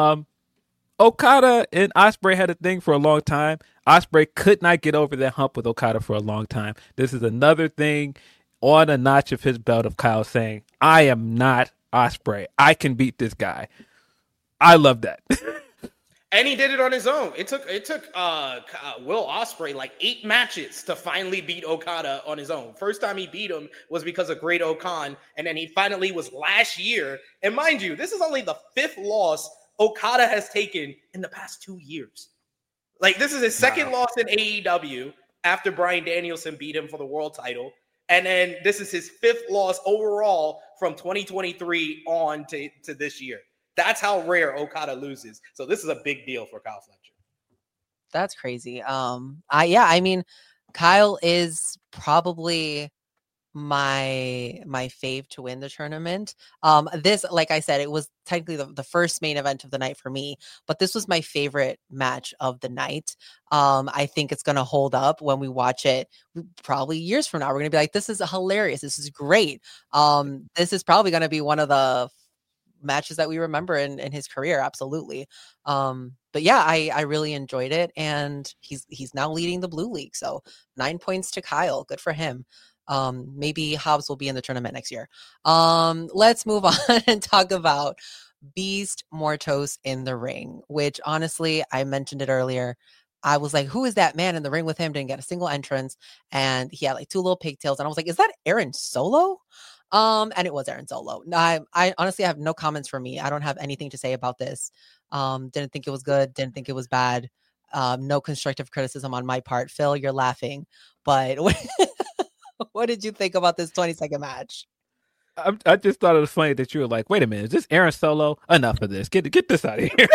Okada and Ospreay had a thing for a long time. Ospreay could not get over that hump with Okada for a long time. This is another thing on a notch of his belt of Kyle saying, I am not Ospreay. I can beat this guy. I love that. And he did it on his own. It took Will Ospreay like 8 matches to finally beat Okada on his own. First time he beat him was because of Great Okan, and then he finally was last year. And mind you, this is only the 5th loss Okada has taken in the past 2 years. Like, this is his second loss in AEW after Bryan Danielson beat him for the world title. And then this is his 5th loss overall from 2023 on to this year. That's how rare Okada loses. So this is a big deal for Kyle Fletcher. That's crazy. I mean, Kyle is probably my fave to win the tournament. This, like I said, it was technically the first main event of the night for me, but this was my favorite match of the night. I think it's going to hold up when we watch it probably years from now. We're going to be like, this is hilarious. This is great. This is probably going to be one of the matches that we remember in his career. Absolutely. But yeah, I really enjoyed it, and he's now leading the Blue League. So 9 points to Kyle. Good for him. Maybe Hobbs will be in the tournament next year. Let's move on and talk about Beast Mortos in the ring, which honestly, I mentioned it earlier. I was like, who is that man in the ring with him? Didn't get a single entrance. And he had like 2 little pigtails. And I was like, is that Aaron Solo? And it was Aaron Solo. I honestly have no comments for me. I don't have anything to say about this. Didn't think it was good. Didn't think it was bad. No constructive criticism on my part. Phil, you're laughing. But what did you think about this 20-second match? I just thought it was funny that you were like, wait a minute, is this Aaron Solo? Enough of this. Get this out of here.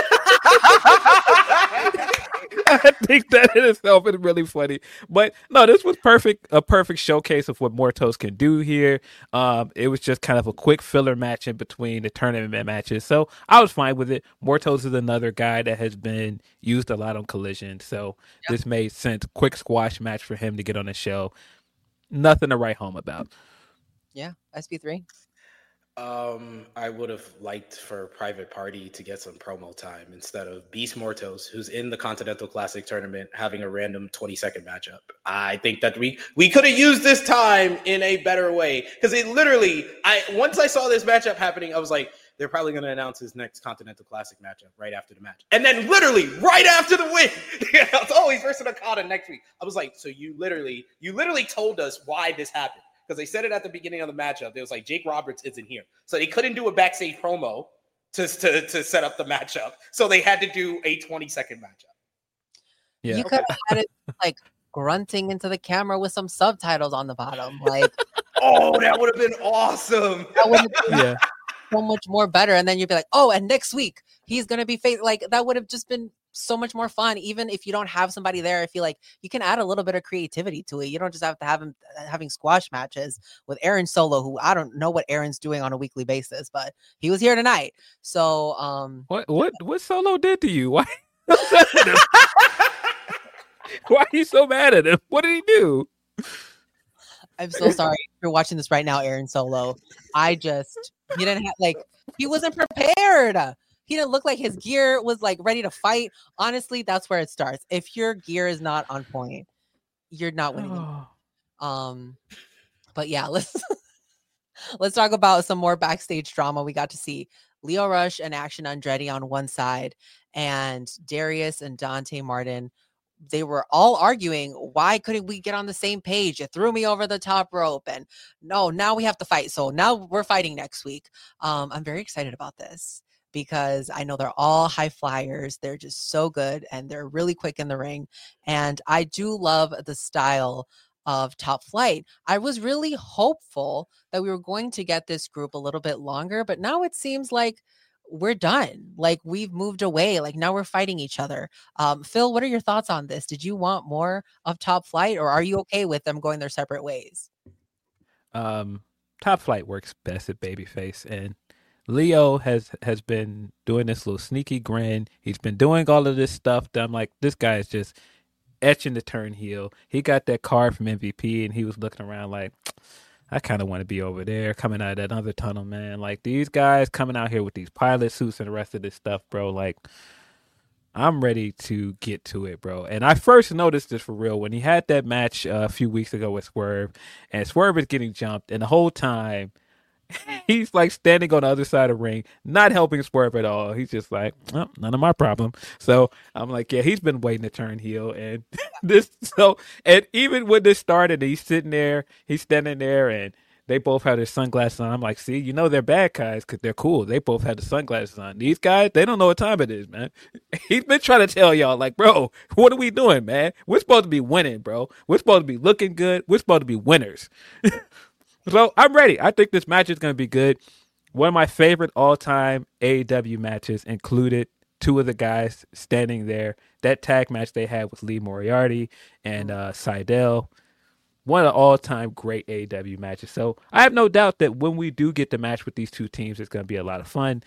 I think that in itself is really funny. But no, this was a perfect showcase of what Mortos can do here. It was just kind of a quick filler match in between the tournament matches. So I was fine with it. Mortos is another guy that has been used a lot on Collision. So This made sense. Quick squash match for him to get on the show. Nothing to write home about. Yeah, SP3. I would have liked for Private Party to get some promo time instead of Beast Mortos, who's in the Continental Classic tournament, having a random 20-second matchup. I think that we could have used this time in a better way, because it literally, once I saw this matchup happening, I was like, they're probably going to announce his next Continental Classic matchup right after the match. And then literally right after the win, it's always versus Okada next week. I was like, so you literally told us why this happened. Because they said it at the beginning of the matchup. It was like, Jake Roberts isn't here. So they couldn't do a backstage promo to set up the matchup. So they had to do a 20-second matchup. Yeah. You could have had it like grunting into the camera with some subtitles on the bottom. Like, oh, that would have been awesome. That would have been so much more better. And then you'd be like, oh, and next week he's going to be like, that would have just been so much more fun. Even if you don't have somebody there, I feel like you can add a little bit of creativity to it. You don't just have to have him having squash matches with Aaron Solo, who I don't know what Aaron's doing on a weekly basis, but he was here tonight. So what Solo did to you? Why? Why are you so mad at him? What did he do? I'm so sorry if you're watching this right now, Aaron Solo. He didn't have he wasn't prepared. He didn't look like his gear was like ready to fight. Honestly, that's where it starts. If your gear is not on point, you're not winning. But yeah, let's talk about some more backstage drama. We got to see Lio Rush and Action Andretti on one side, and Darius and Dante Martin. They were all arguing, why couldn't we get on the same page? It threw me over the top rope, and no, now we have to fight. So now we're fighting next week. I'm very excited about this because I know they're all high flyers. They're just so good, and they're really quick in the ring. And I do love the style of Top Flight. I was really hopeful that we were going to get this group a little bit longer, but now it seems like we're done. Like we've moved away. Like now we're fighting each other. Phil, what are your thoughts on this? Did you want more of Top Flight, or are you okay with them going their separate ways? Top Flight works best at babyface, and Leo has been doing this little sneaky grin. He's been doing all of this stuff that I'm like, this guy is just etching to turn heel. He got that card from MVP, and he was looking around like, I kind of want to be over there coming out of that other tunnel, man. Like these guys coming out here with these pilot suits and the rest of this stuff, bro. Like I'm ready to get to it, bro. And I first noticed this for real when he had that match a few weeks ago with Swerve, and Swerve is getting jumped, and the whole time he's like standing on the other side of the ring, not helping Swerve at all. He's just like, oh, none of my problem. So I'm like, yeah, he's been waiting to turn heel. And and even when this started, he's standing there, and they both have their sunglasses on. I'm like, see, you know they're bad guys because they're cool. They both have the sunglasses on. These guys, they don't know what time it is, man. He's been trying to tell y'all, like, bro, what are we doing, man? We're supposed to be winning, bro. We're supposed to be looking good. We're supposed to be winners. So I'm ready. I think this match is going to be good. One of my favorite all-time AEW matches included two of the guys standing there. That tag match they had with Lee Moriarty and Seidel. One of the all-time great AEW matches. So I have no doubt that when we do get the match with these two teams, it's going to be a lot of fun.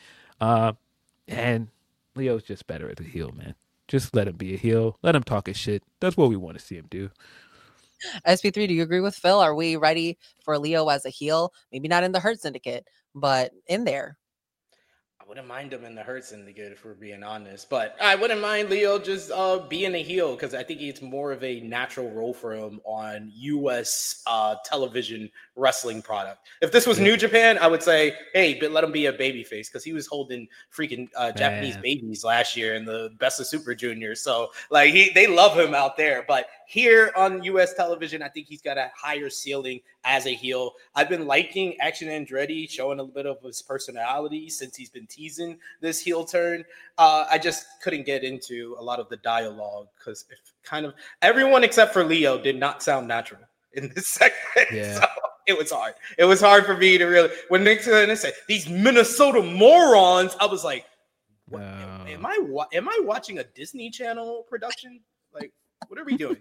And Leo's just better at the heel, man. Just let him be a heel. Let him talk his shit. That's what we want to see him do. SP3, do you agree with Phil? Are we ready for Leo as a heel? Maybe not in the Hurt Syndicate, but in there. I wouldn't mind him in the Hurt Syndicate if we're being honest, but I wouldn't mind Leo just being a heel because I think it's more of a natural role for him on U.S. Television wrestling product. If this was New Japan, I would say, hey, but let him be a babyface because he was holding freaking Japanese babies last year in the Best of Super Juniors. So like they love him out there, but here on U.S. television, I think he's got a higher ceiling as a heel. I've been liking Action Andretti showing a bit of his personality since he's been teasing this heel turn. I just couldn't get into a lot of the dialogue because kind of everyone except for Leo did not sound natural in this segment. Yeah. So it was hard. It was hard for me to really, when they said these Minnesota morons, I was like, what, am I watching a Disney Channel production? Like, what are we doing?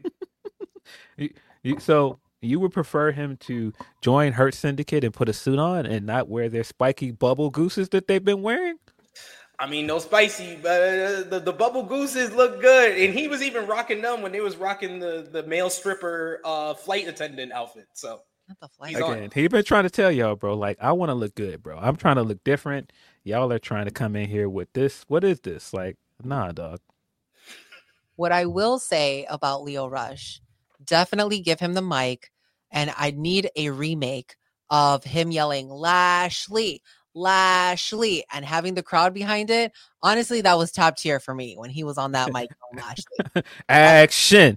So you would prefer him to join Hurt Syndicate and put a suit on and not wear their spiky bubble gooses that they've been wearing? I mean, no spicy, but the bubble gooses look good. And he was even rocking them when they was rocking the male stripper flight attendant outfit. So again, he been trying to tell y'all, bro, like, I want to look good, bro. I'm trying to look different. Y'all are trying to come in here with this. What is this? Like, nah, dog. What I will say about Lio Rush, definitely give him the mic, and I need a remake of him yelling Lashley, Lashley, and having the crowd behind it. Honestly, that was top tier for me when he was on that mic. Lashley. Action.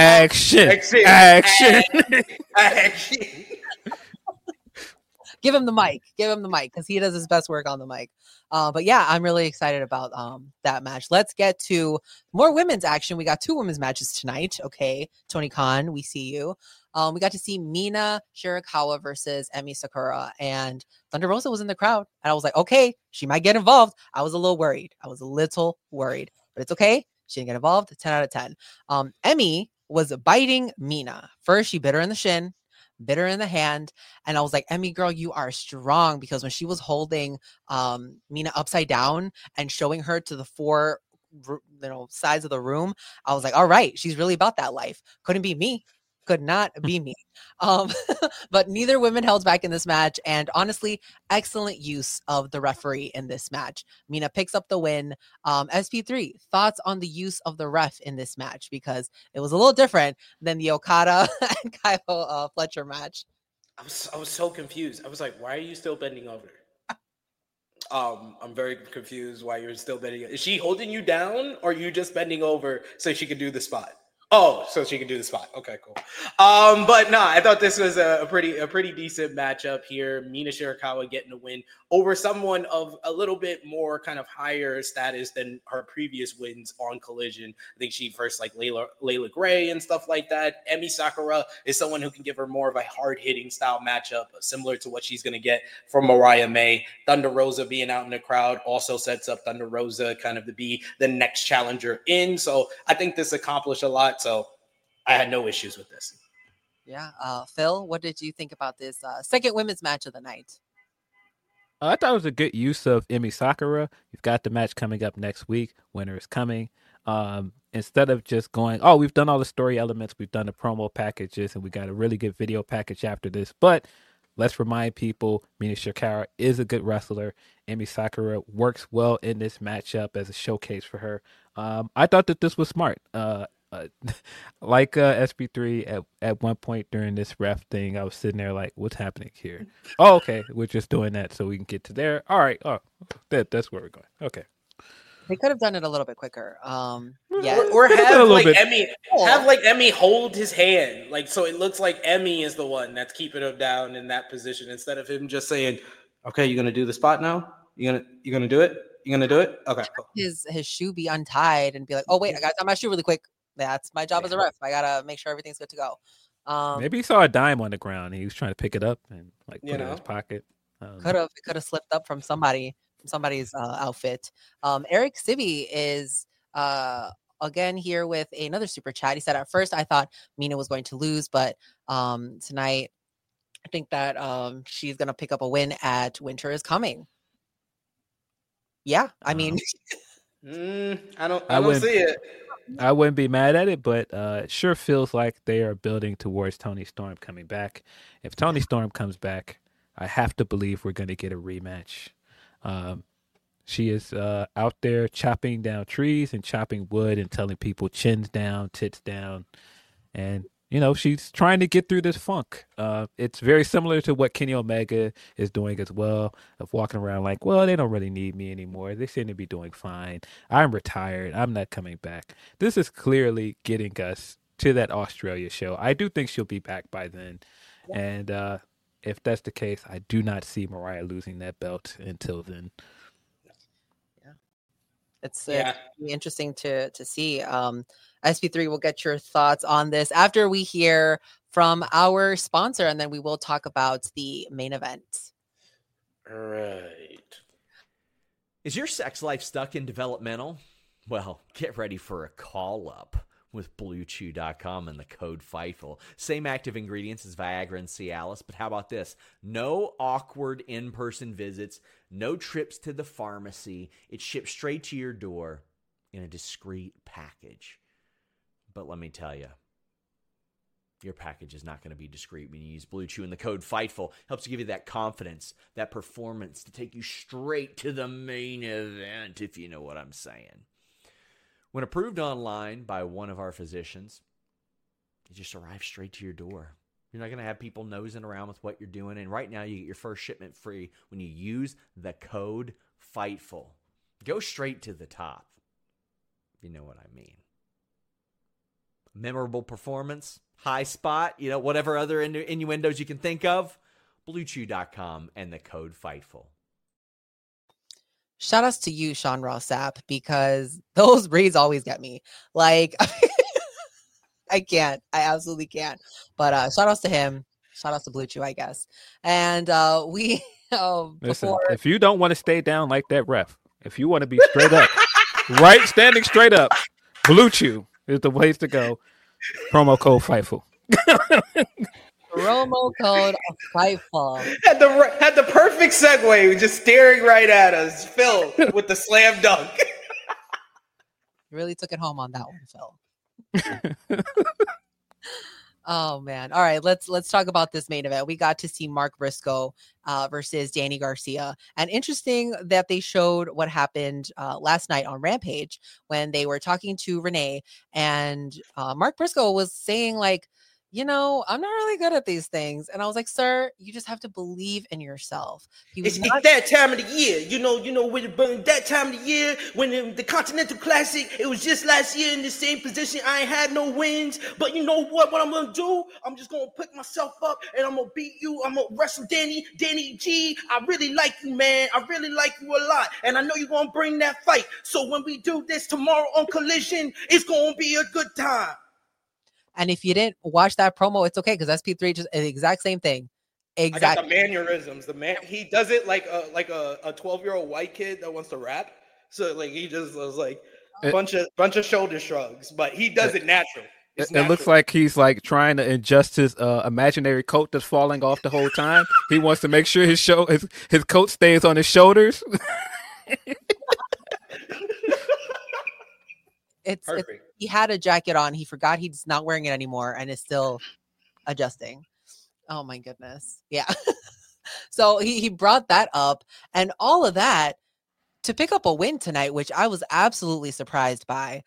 Give him the mic because he does his best work on the mic. But yeah, I'm really excited about that match. Let's get to more women's action. We got 2 women's matches tonight. Okay, Tony Khan, we see you. We got to see Mina Shirakawa versus Emi Sakura, and Thunder Rosa was in the crowd. And I was like, okay, she might get involved. I was a little worried, but it's okay. She didn't get involved. 10 out of 10. Emmy was biting Mina. First, she bit her in the shin, bit her in the hand, and I was like, Emmy girl, you are strong, because when she was holding Mina upside down and showing her to the four sides of the room, I was like, all right, she's really about that life. Couldn't be me. Could not be me. But neither women held back in this match, and honestly, excellent use of the referee in this match. Mina picks up the win. SP3, thoughts on the use of the ref in this match, because it was a little different than the Okada and Kyle Fletcher match. I was so confused. I was like, why are you still bending over? I'm very confused why you're still bending. Is she holding you down, or are you just bending over so she can do the spot? Oh, so she can do the spot. Okay, cool. But no, I thought this was a pretty decent matchup here. Mina Shirakawa getting a win over someone of a little bit more kind of higher status than her previous wins on Collision. I think she first like Layla Gray and stuff like that. Emi Sakura is someone who can give her more of a hard-hitting style matchup, similar to what she's going to get from Mariah May. Thunder Rosa being out in the crowd also sets up Thunder Rosa kind of to be the next challenger in. So I think this accomplished a lot. So I had no issues with this. Yeah. Phil, what did you think about this second women's match of the night? I thought it was a good use of Emi Sakura. You've got the match coming up next week. Winter is coming. Instead of just going, oh, we've done all the story elements, we've done the promo packages, and we got a really good video package after this. But let's remind people, Mina Shirakawa is a good wrestler. Emi Sakura works well in this matchup as a showcase for her. I thought that this was smart. Like SP3 at one point during this ref thing, I was sitting there like, what's happening here? Oh, okay, we're just doing that so we can get to there. All right, that's where we're going. Okay. They could have done it a little bit quicker. Yeah, or have like Emmy hold his hand, like so it looks like Emmy is the one that's keeping him down in that position instead of him just saying, "Okay, you're gonna do the spot now. You're gonna do it. You're gonna do it. Okay." Cool. His shoe be untied and be like, "Oh wait, I gotta tie my shoe really quick." That's my job as a ref. I gotta make sure everything's good to go. Maybe he saw a dime on the ground and he was trying to pick it up and like put it in his pocket. Could have slipped up from somebody's outfit. Eric Sibby is again here with another super chat. He said, at first I thought Mina was going to lose, but tonight I think that she's gonna pick up a win at Winter is Coming. Yeah, I mean, I don't see it. I wouldn't be mad at it, but it sure feels like they are building towards Toni Storm coming back. If Toni Storm comes back, I have to believe we're going to get a rematch. She is out there chopping down trees and chopping wood and telling people chins down, tits down. And, you know, she's trying to get through this funk. It's very similar to what Kenny Omega is doing as well, of walking around like, well, they don't really need me anymore. They seem to be doing fine. I'm retired. I'm not coming back. This is clearly getting us to that Australia show. I do think she'll be back by then. Yeah. And if that's the case, I do not see Mariah losing that belt until then. It's interesting to see. SP3 will get your thoughts on this after we hear from our sponsor, and then we will talk about the main event. All right. Is your sex life stuck in developmental? Well, get ready for a call up with BlueChew.com and the code FIGHTFUL. Same active ingredients as Viagra and Cialis, but how about this? No awkward in-person visits, no trips to the pharmacy. It's shipped straight to your door in a discreet package. But let me tell you, your package is not going to be discreet when you use Blue Chew, and the code FIGHTFUL helps to give you that confidence, that performance to take you straight to the main event, if you know what I'm saying. When approved online by one of our physicians, it just arrives straight to your door. You're not going to have people nosing around with what you're doing. And right now, you get your first shipment free when you use the code FIGHTFUL. Go straight to the top. You know what I mean. Memorable performance, high spot, whatever other innuendos you can think of. BlueChew.com and the code FIGHTFUL. Shout outs to you, Sean Ross Sapp, because those reads always get me. Like, I absolutely can't. But shout outs to him. Shout outs to Blue Chew, I guess. And listen, if you don't want to stay down like that ref, if you want to be straight up, right, standing straight up, Blue Chew is the place to go. Promo code Fightful. Promo code Fightful. Had the perfect segue, just staring right at us, Phil, with the slam dunk. You really took it home on that one, Phil. Oh man. All right, let's talk about this main event. We got to see Mark Briscoe versus Danny Garcia. And interesting that they showed what happened last night on Rampage when they were talking to Renee, and Mark Briscoe was saying like, I'm not really good at these things. And I was like, sir, you just have to believe in yourself. It's that time of the year, when that time of the year, when the Continental Classic, it was just last year in the same position. I ain't had no wins, but you know what I'm going to do? I'm just going to pick myself up and I'm going to beat you. I'm going to wrestle Danny G. I really like you, man. I really like you a lot. And I know you're going to bring that fight. So when we do this tomorrow on Collision, it's going to be a good time. And if you didn't watch that promo, it's okay, because SP3 just the exact same thing. Exactly. I got the mannerisms. He does it like a 12-year-old white kid that wants to rap. So like he just was like a bunch of shoulder shrugs, but he does it natural. It looks like he's like trying to adjust his imaginary coat that's falling off the whole time. He wants to make sure his coat stays on his shoulders. It's he had a jacket on. He forgot he's not wearing it anymore and is still adjusting. Oh my goodness. Yeah. So he brought that up, and all of that to pick up a win tonight, which I was absolutely surprised by.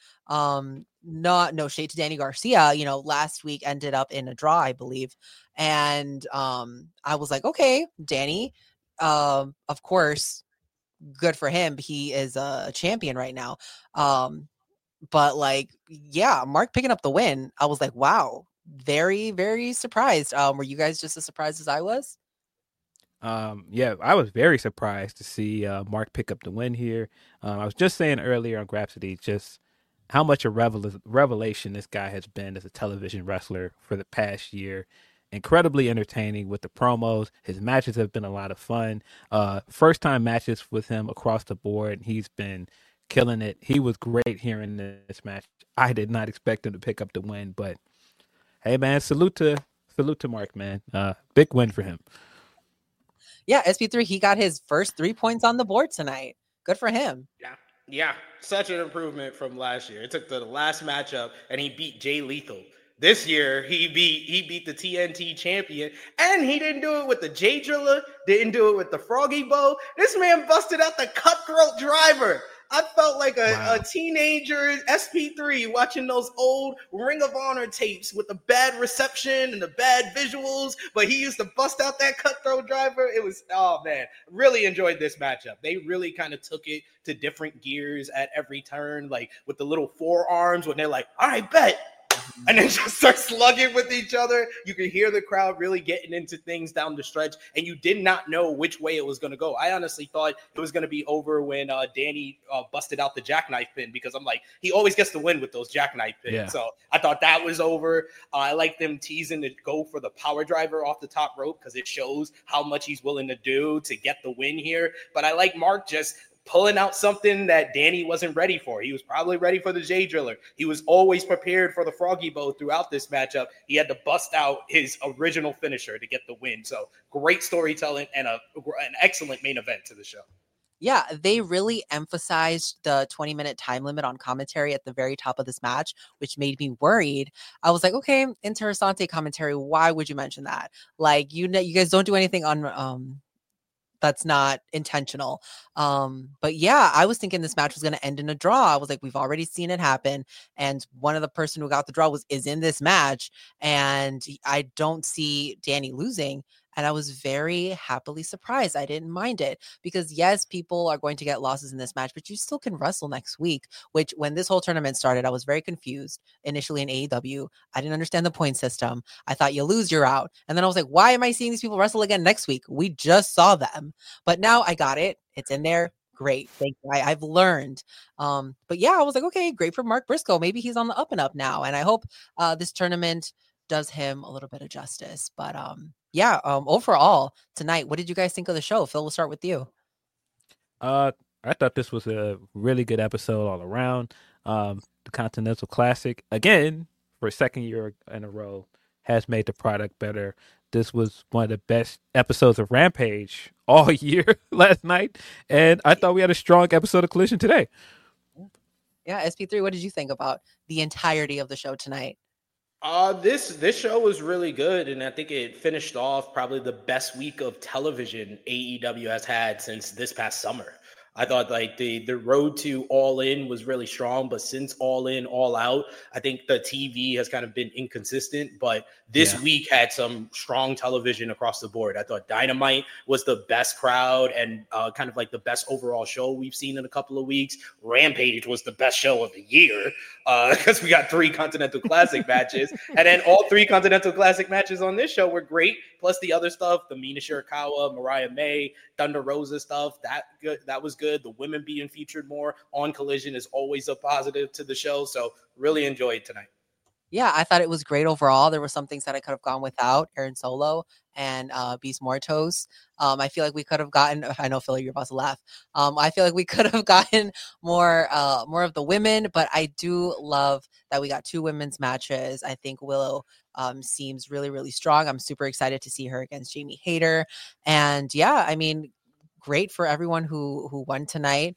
No shade to Danny Garcia. Last week ended up in a draw, I believe. And I was like, okay, Danny, of course, good for him. He is a champion right now. But like, yeah, Mark picking up the win. I was like, wow, very, very surprised. Were you guys just as surprised as I was? Yeah, I was very surprised to see Mark pick up the win here. I was just saying earlier on Grapsody just how much a revelation this guy has been as a television wrestler for the past year. Incredibly entertaining with the promos. His matches have been a lot of fun. First time matches with him across the board. He's been killing it. He was great here in this match. I did not expect him to pick up the win, but hey, man, salute to Mark, man. Big win for him. Yeah, SP3, he got his first 3 points on the board tonight. Good for him. Yeah, such an improvement from last year. It took the last matchup, and he beat Jay Lethal. This year, he beat the TNT champion, and he didn't do it with the J Driller, didn't do it with the Froggy Bow. This man busted out the Cutthroat Driver. I felt like a teenager SP3 watching those old Ring of Honor tapes with the bad reception and the bad visuals, but he used to bust out that Cutthroat Driver. It was, oh man, really enjoyed this matchup. They really kind of took it to different gears at every turn, like with the little forearms when they're like, all right, bet. And then just start slugging with each other. You can hear the crowd really getting into things down the stretch, and you did not know which way it was going to go. I honestly thought it was going to be over when Danny busted out the jackknife pin, because I'm like, he always gets to win with those jackknife pins. Yeah. So I thought that was over. I like them teasing to go for the power driver off the top rope because it shows how much he's willing to do to get the win here. But I like Mark just pulling out something that Danny wasn't ready for. He was probably ready for the J Driller. He was always prepared for the Froggy Bow throughout this matchup. He had to bust out his original finisher to get the win. So great storytelling and an excellent main event to the show. Yeah, they really emphasized the 20-minute time limit on commentary at the very top of this match, which made me worried. I was like, okay, Interessante commentary, why would you mention that? Like, you guys don't do anything on that's not intentional. But yeah, I was thinking this match was going to end in a draw. I was like, we've already seen it happen. And one of the person who got the draw is in this match. And I don't see Danny losing. And I was very happily surprised. I didn't mind it because yes, people are going to get losses in this match, but you still can wrestle next week, which when this whole tournament started, I was very confused initially in AEW. I didn't understand the point system. I thought you lose, you're out. And then I was like, why am I seeing these people wrestle again next week? We just saw them. But now I got it. It's in there. Great. Thank you. I've learned. But yeah, I was like, okay, great for Mark Briscoe. Maybe he's on the up and up now. And I hope this tournament does him a little bit of justice. But yeah, overall tonight, what did you guys think of the show? Phil, we'll start with you. I thought this was a really good episode all around. The Continental Classic, again, for a second year in a row, has made the product better. This was one of the best episodes of Rampage all year last night, and I thought we had a strong episode of Collision today. Yeah, SP3, what did you think about the entirety of the show tonight? This show was really good, and I think it finished off probably the best week of television AEW has had since this past summer. I thought like the road to All In was really strong, but since All In, All Out, I think the TV has kind of been inconsistent. But this week had some strong television across the board. I thought Dynamite was the best crowd and kind of like the best overall show we've seen in a couple of weeks. Rampage was the best show of the year because we got 3 Continental Classic matches, and then all 3 Continental Classic matches on this show were great. Plus the other stuff, the Mina Shirakawa, Mariah May, Thunder Rosa stuff, that was good. The women being featured more on Collision is always a positive to the show. So really enjoyed tonight. Yeah, I thought it was great overall. There were some things that I could have gone without, Aaron Solo and Beast Mortos. I feel like we could have gotten, I know, Philly, you're about to laugh. I feel like we could have gotten more of the women, but I do love that we got 2 women's matches. I think Willow seems really, really strong. I'm super excited to see her against Jamie Hayter. And yeah, I mean, great for everyone who won tonight.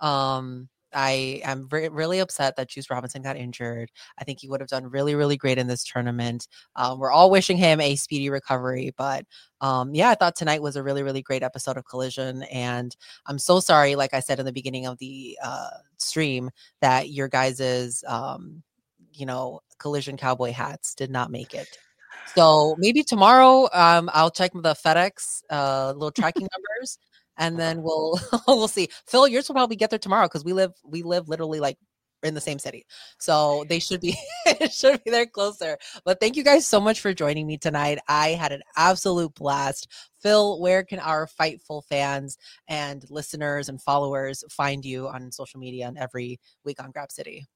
I am really upset that Juice Robinson got injured. I think he would have done really, really great in this tournament. We're all wishing him a speedy recovery, but yeah, I thought tonight was a really, really great episode of Collision. And I'm so sorry, like I said in the beginning of the stream, that your guys's, Collision Cowboy hats did not make it. So maybe tomorrow I'll check the FedEx little tracking numbers. And then we'll see. Phil, yours will probably get there tomorrow because we live literally like in the same city, so they should be there closer. But thank you guys so much for joining me tonight. I had an absolute blast. Phil, where can our Fightful fans and listeners and followers find you on social media and every week on Grab City?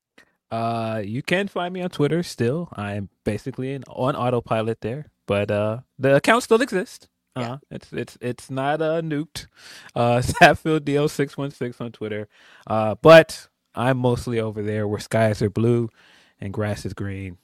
You can find me on Twitter still. I'm basically on autopilot there, but the account still exists. Yeah. It's not nuked. Sapfield DL616 on Twitter. But I'm mostly over there where skies are blue and grass is green.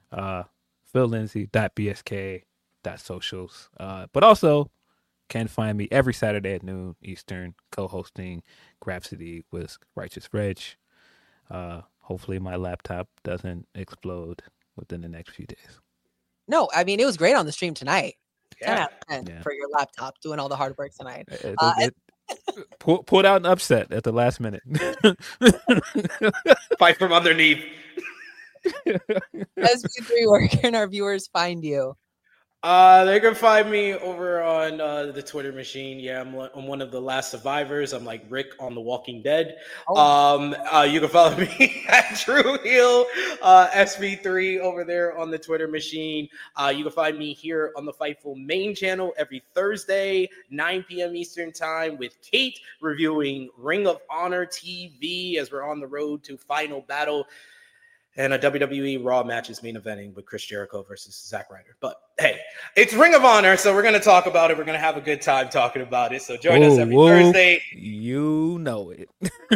PhilLindsay.bsk.socials. But also can find me every Saturday at noon Eastern, co-hosting Grapsity with Righteous Reg. Hopefully my laptop doesn't explode within the next few days. No, I mean, it was great on the stream tonight. Yeah. 10 out of 10 for your laptop doing all the hard work tonight. Pulled out an upset at the last minute. Fight from underneath. SP3, where can our viewers find you? They can find me over on the Twitter machine. Yeah, I'm one of the last survivors. I'm like Rick on The Walking Dead. You can follow me at Drew Hill SV3 over there on the Twitter machine. You can find me here on the Fightful main channel every Thursday, 9 p.m. Eastern time, with Kate reviewing Ring of Honor TV as we're on the road to Final Battle. And a WWE Raw match is main eventing with Chris Jericho versus Zack Ryder. But hey, it's Ring of Honor, so we're going to talk about it. We're going to have a good time talking about it. So join us every Thursday. You know it.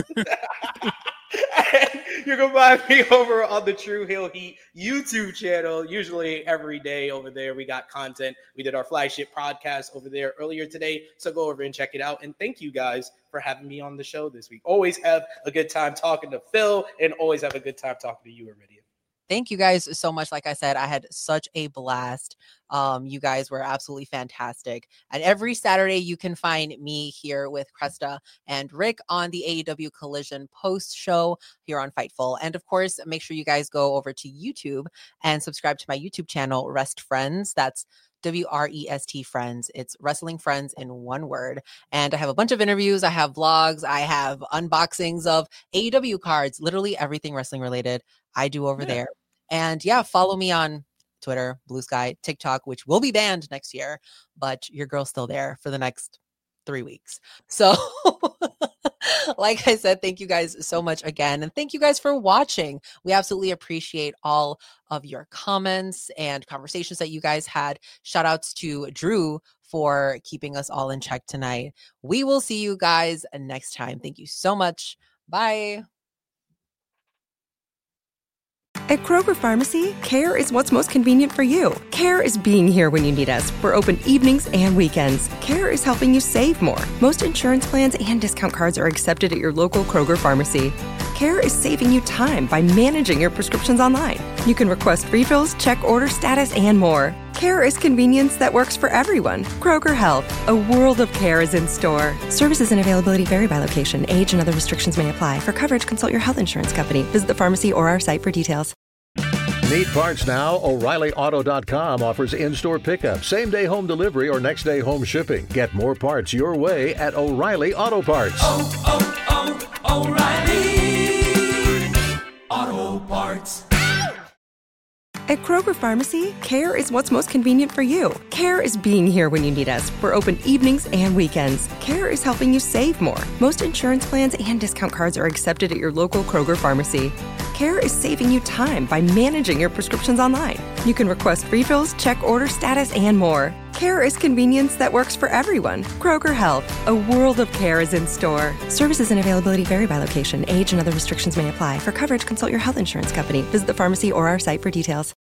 You can find me over on the True Hill Heat YouTube channel, usually every day over there. We got content. We did our flagship podcast over there earlier today, so go over and check it out. And thank you guys for having me on the show this week. Always have a good time talking to Phil, and always have a good time talking to you, Iridian. Thank you guys so much. Like I said, I had such a blast. You guys were absolutely fantastic. And every Saturday, you can find me here with Cresta and Rick on the AEW Collision post show here on Fightful. And of course, make sure you guys go over to YouTube and subscribe to my YouTube channel, Rest Friends. That's WREST Friends. It's Wrestling Friends in one word. And I have a bunch of interviews. I have vlogs. I have unboxings of AEW cards, literally everything wrestling related I do over there. And yeah, follow me on Twitter, Blue Sky, TikTok, which will be banned next year, but your girl's still there for the next 3 weeks. So like I said, thank you guys so much again. And thank you guys for watching. We absolutely appreciate all of your comments and conversations that you guys had. Shout outs to Drew for keeping us all in check tonight. We will see you guys next time. Thank you so much. Bye. At Kroger Pharmacy, care is what's most convenient for you. Care is being here when you need us. We're open evenings and weekends. Care is helping you save more. Most insurance plans and discount cards are accepted at your local Kroger Pharmacy. Care is saving you time by managing your prescriptions online. You can request refills, check order status, and more. Care is convenience that works for everyone. Kroger Health, a world of care is in store. Services and availability vary by location. Age and other restrictions may apply. For coverage, consult your health insurance company. Visit the pharmacy or our site for details. Need parts now? O'ReillyAuto.com offers in-store pickup, same-day home delivery, or next-day home shipping. Get more parts your way at O'Reilly Auto Parts. O'Reilly Auto Parts. At Kroger Pharmacy, care is what's most convenient for you. Care is being here when you need us. We're open evenings and weekends. Care is helping you save more. Most insurance plans and discount cards are accepted at your local Kroger Pharmacy. Care is saving you time by managing your prescriptions online. You can request refills, check order status, and more. Care is convenience that works for everyone. Kroger Health, a world of care is in store. Services and availability vary by location. Age and other restrictions may apply. For coverage, consult your health insurance company. Visit the pharmacy or our site for details.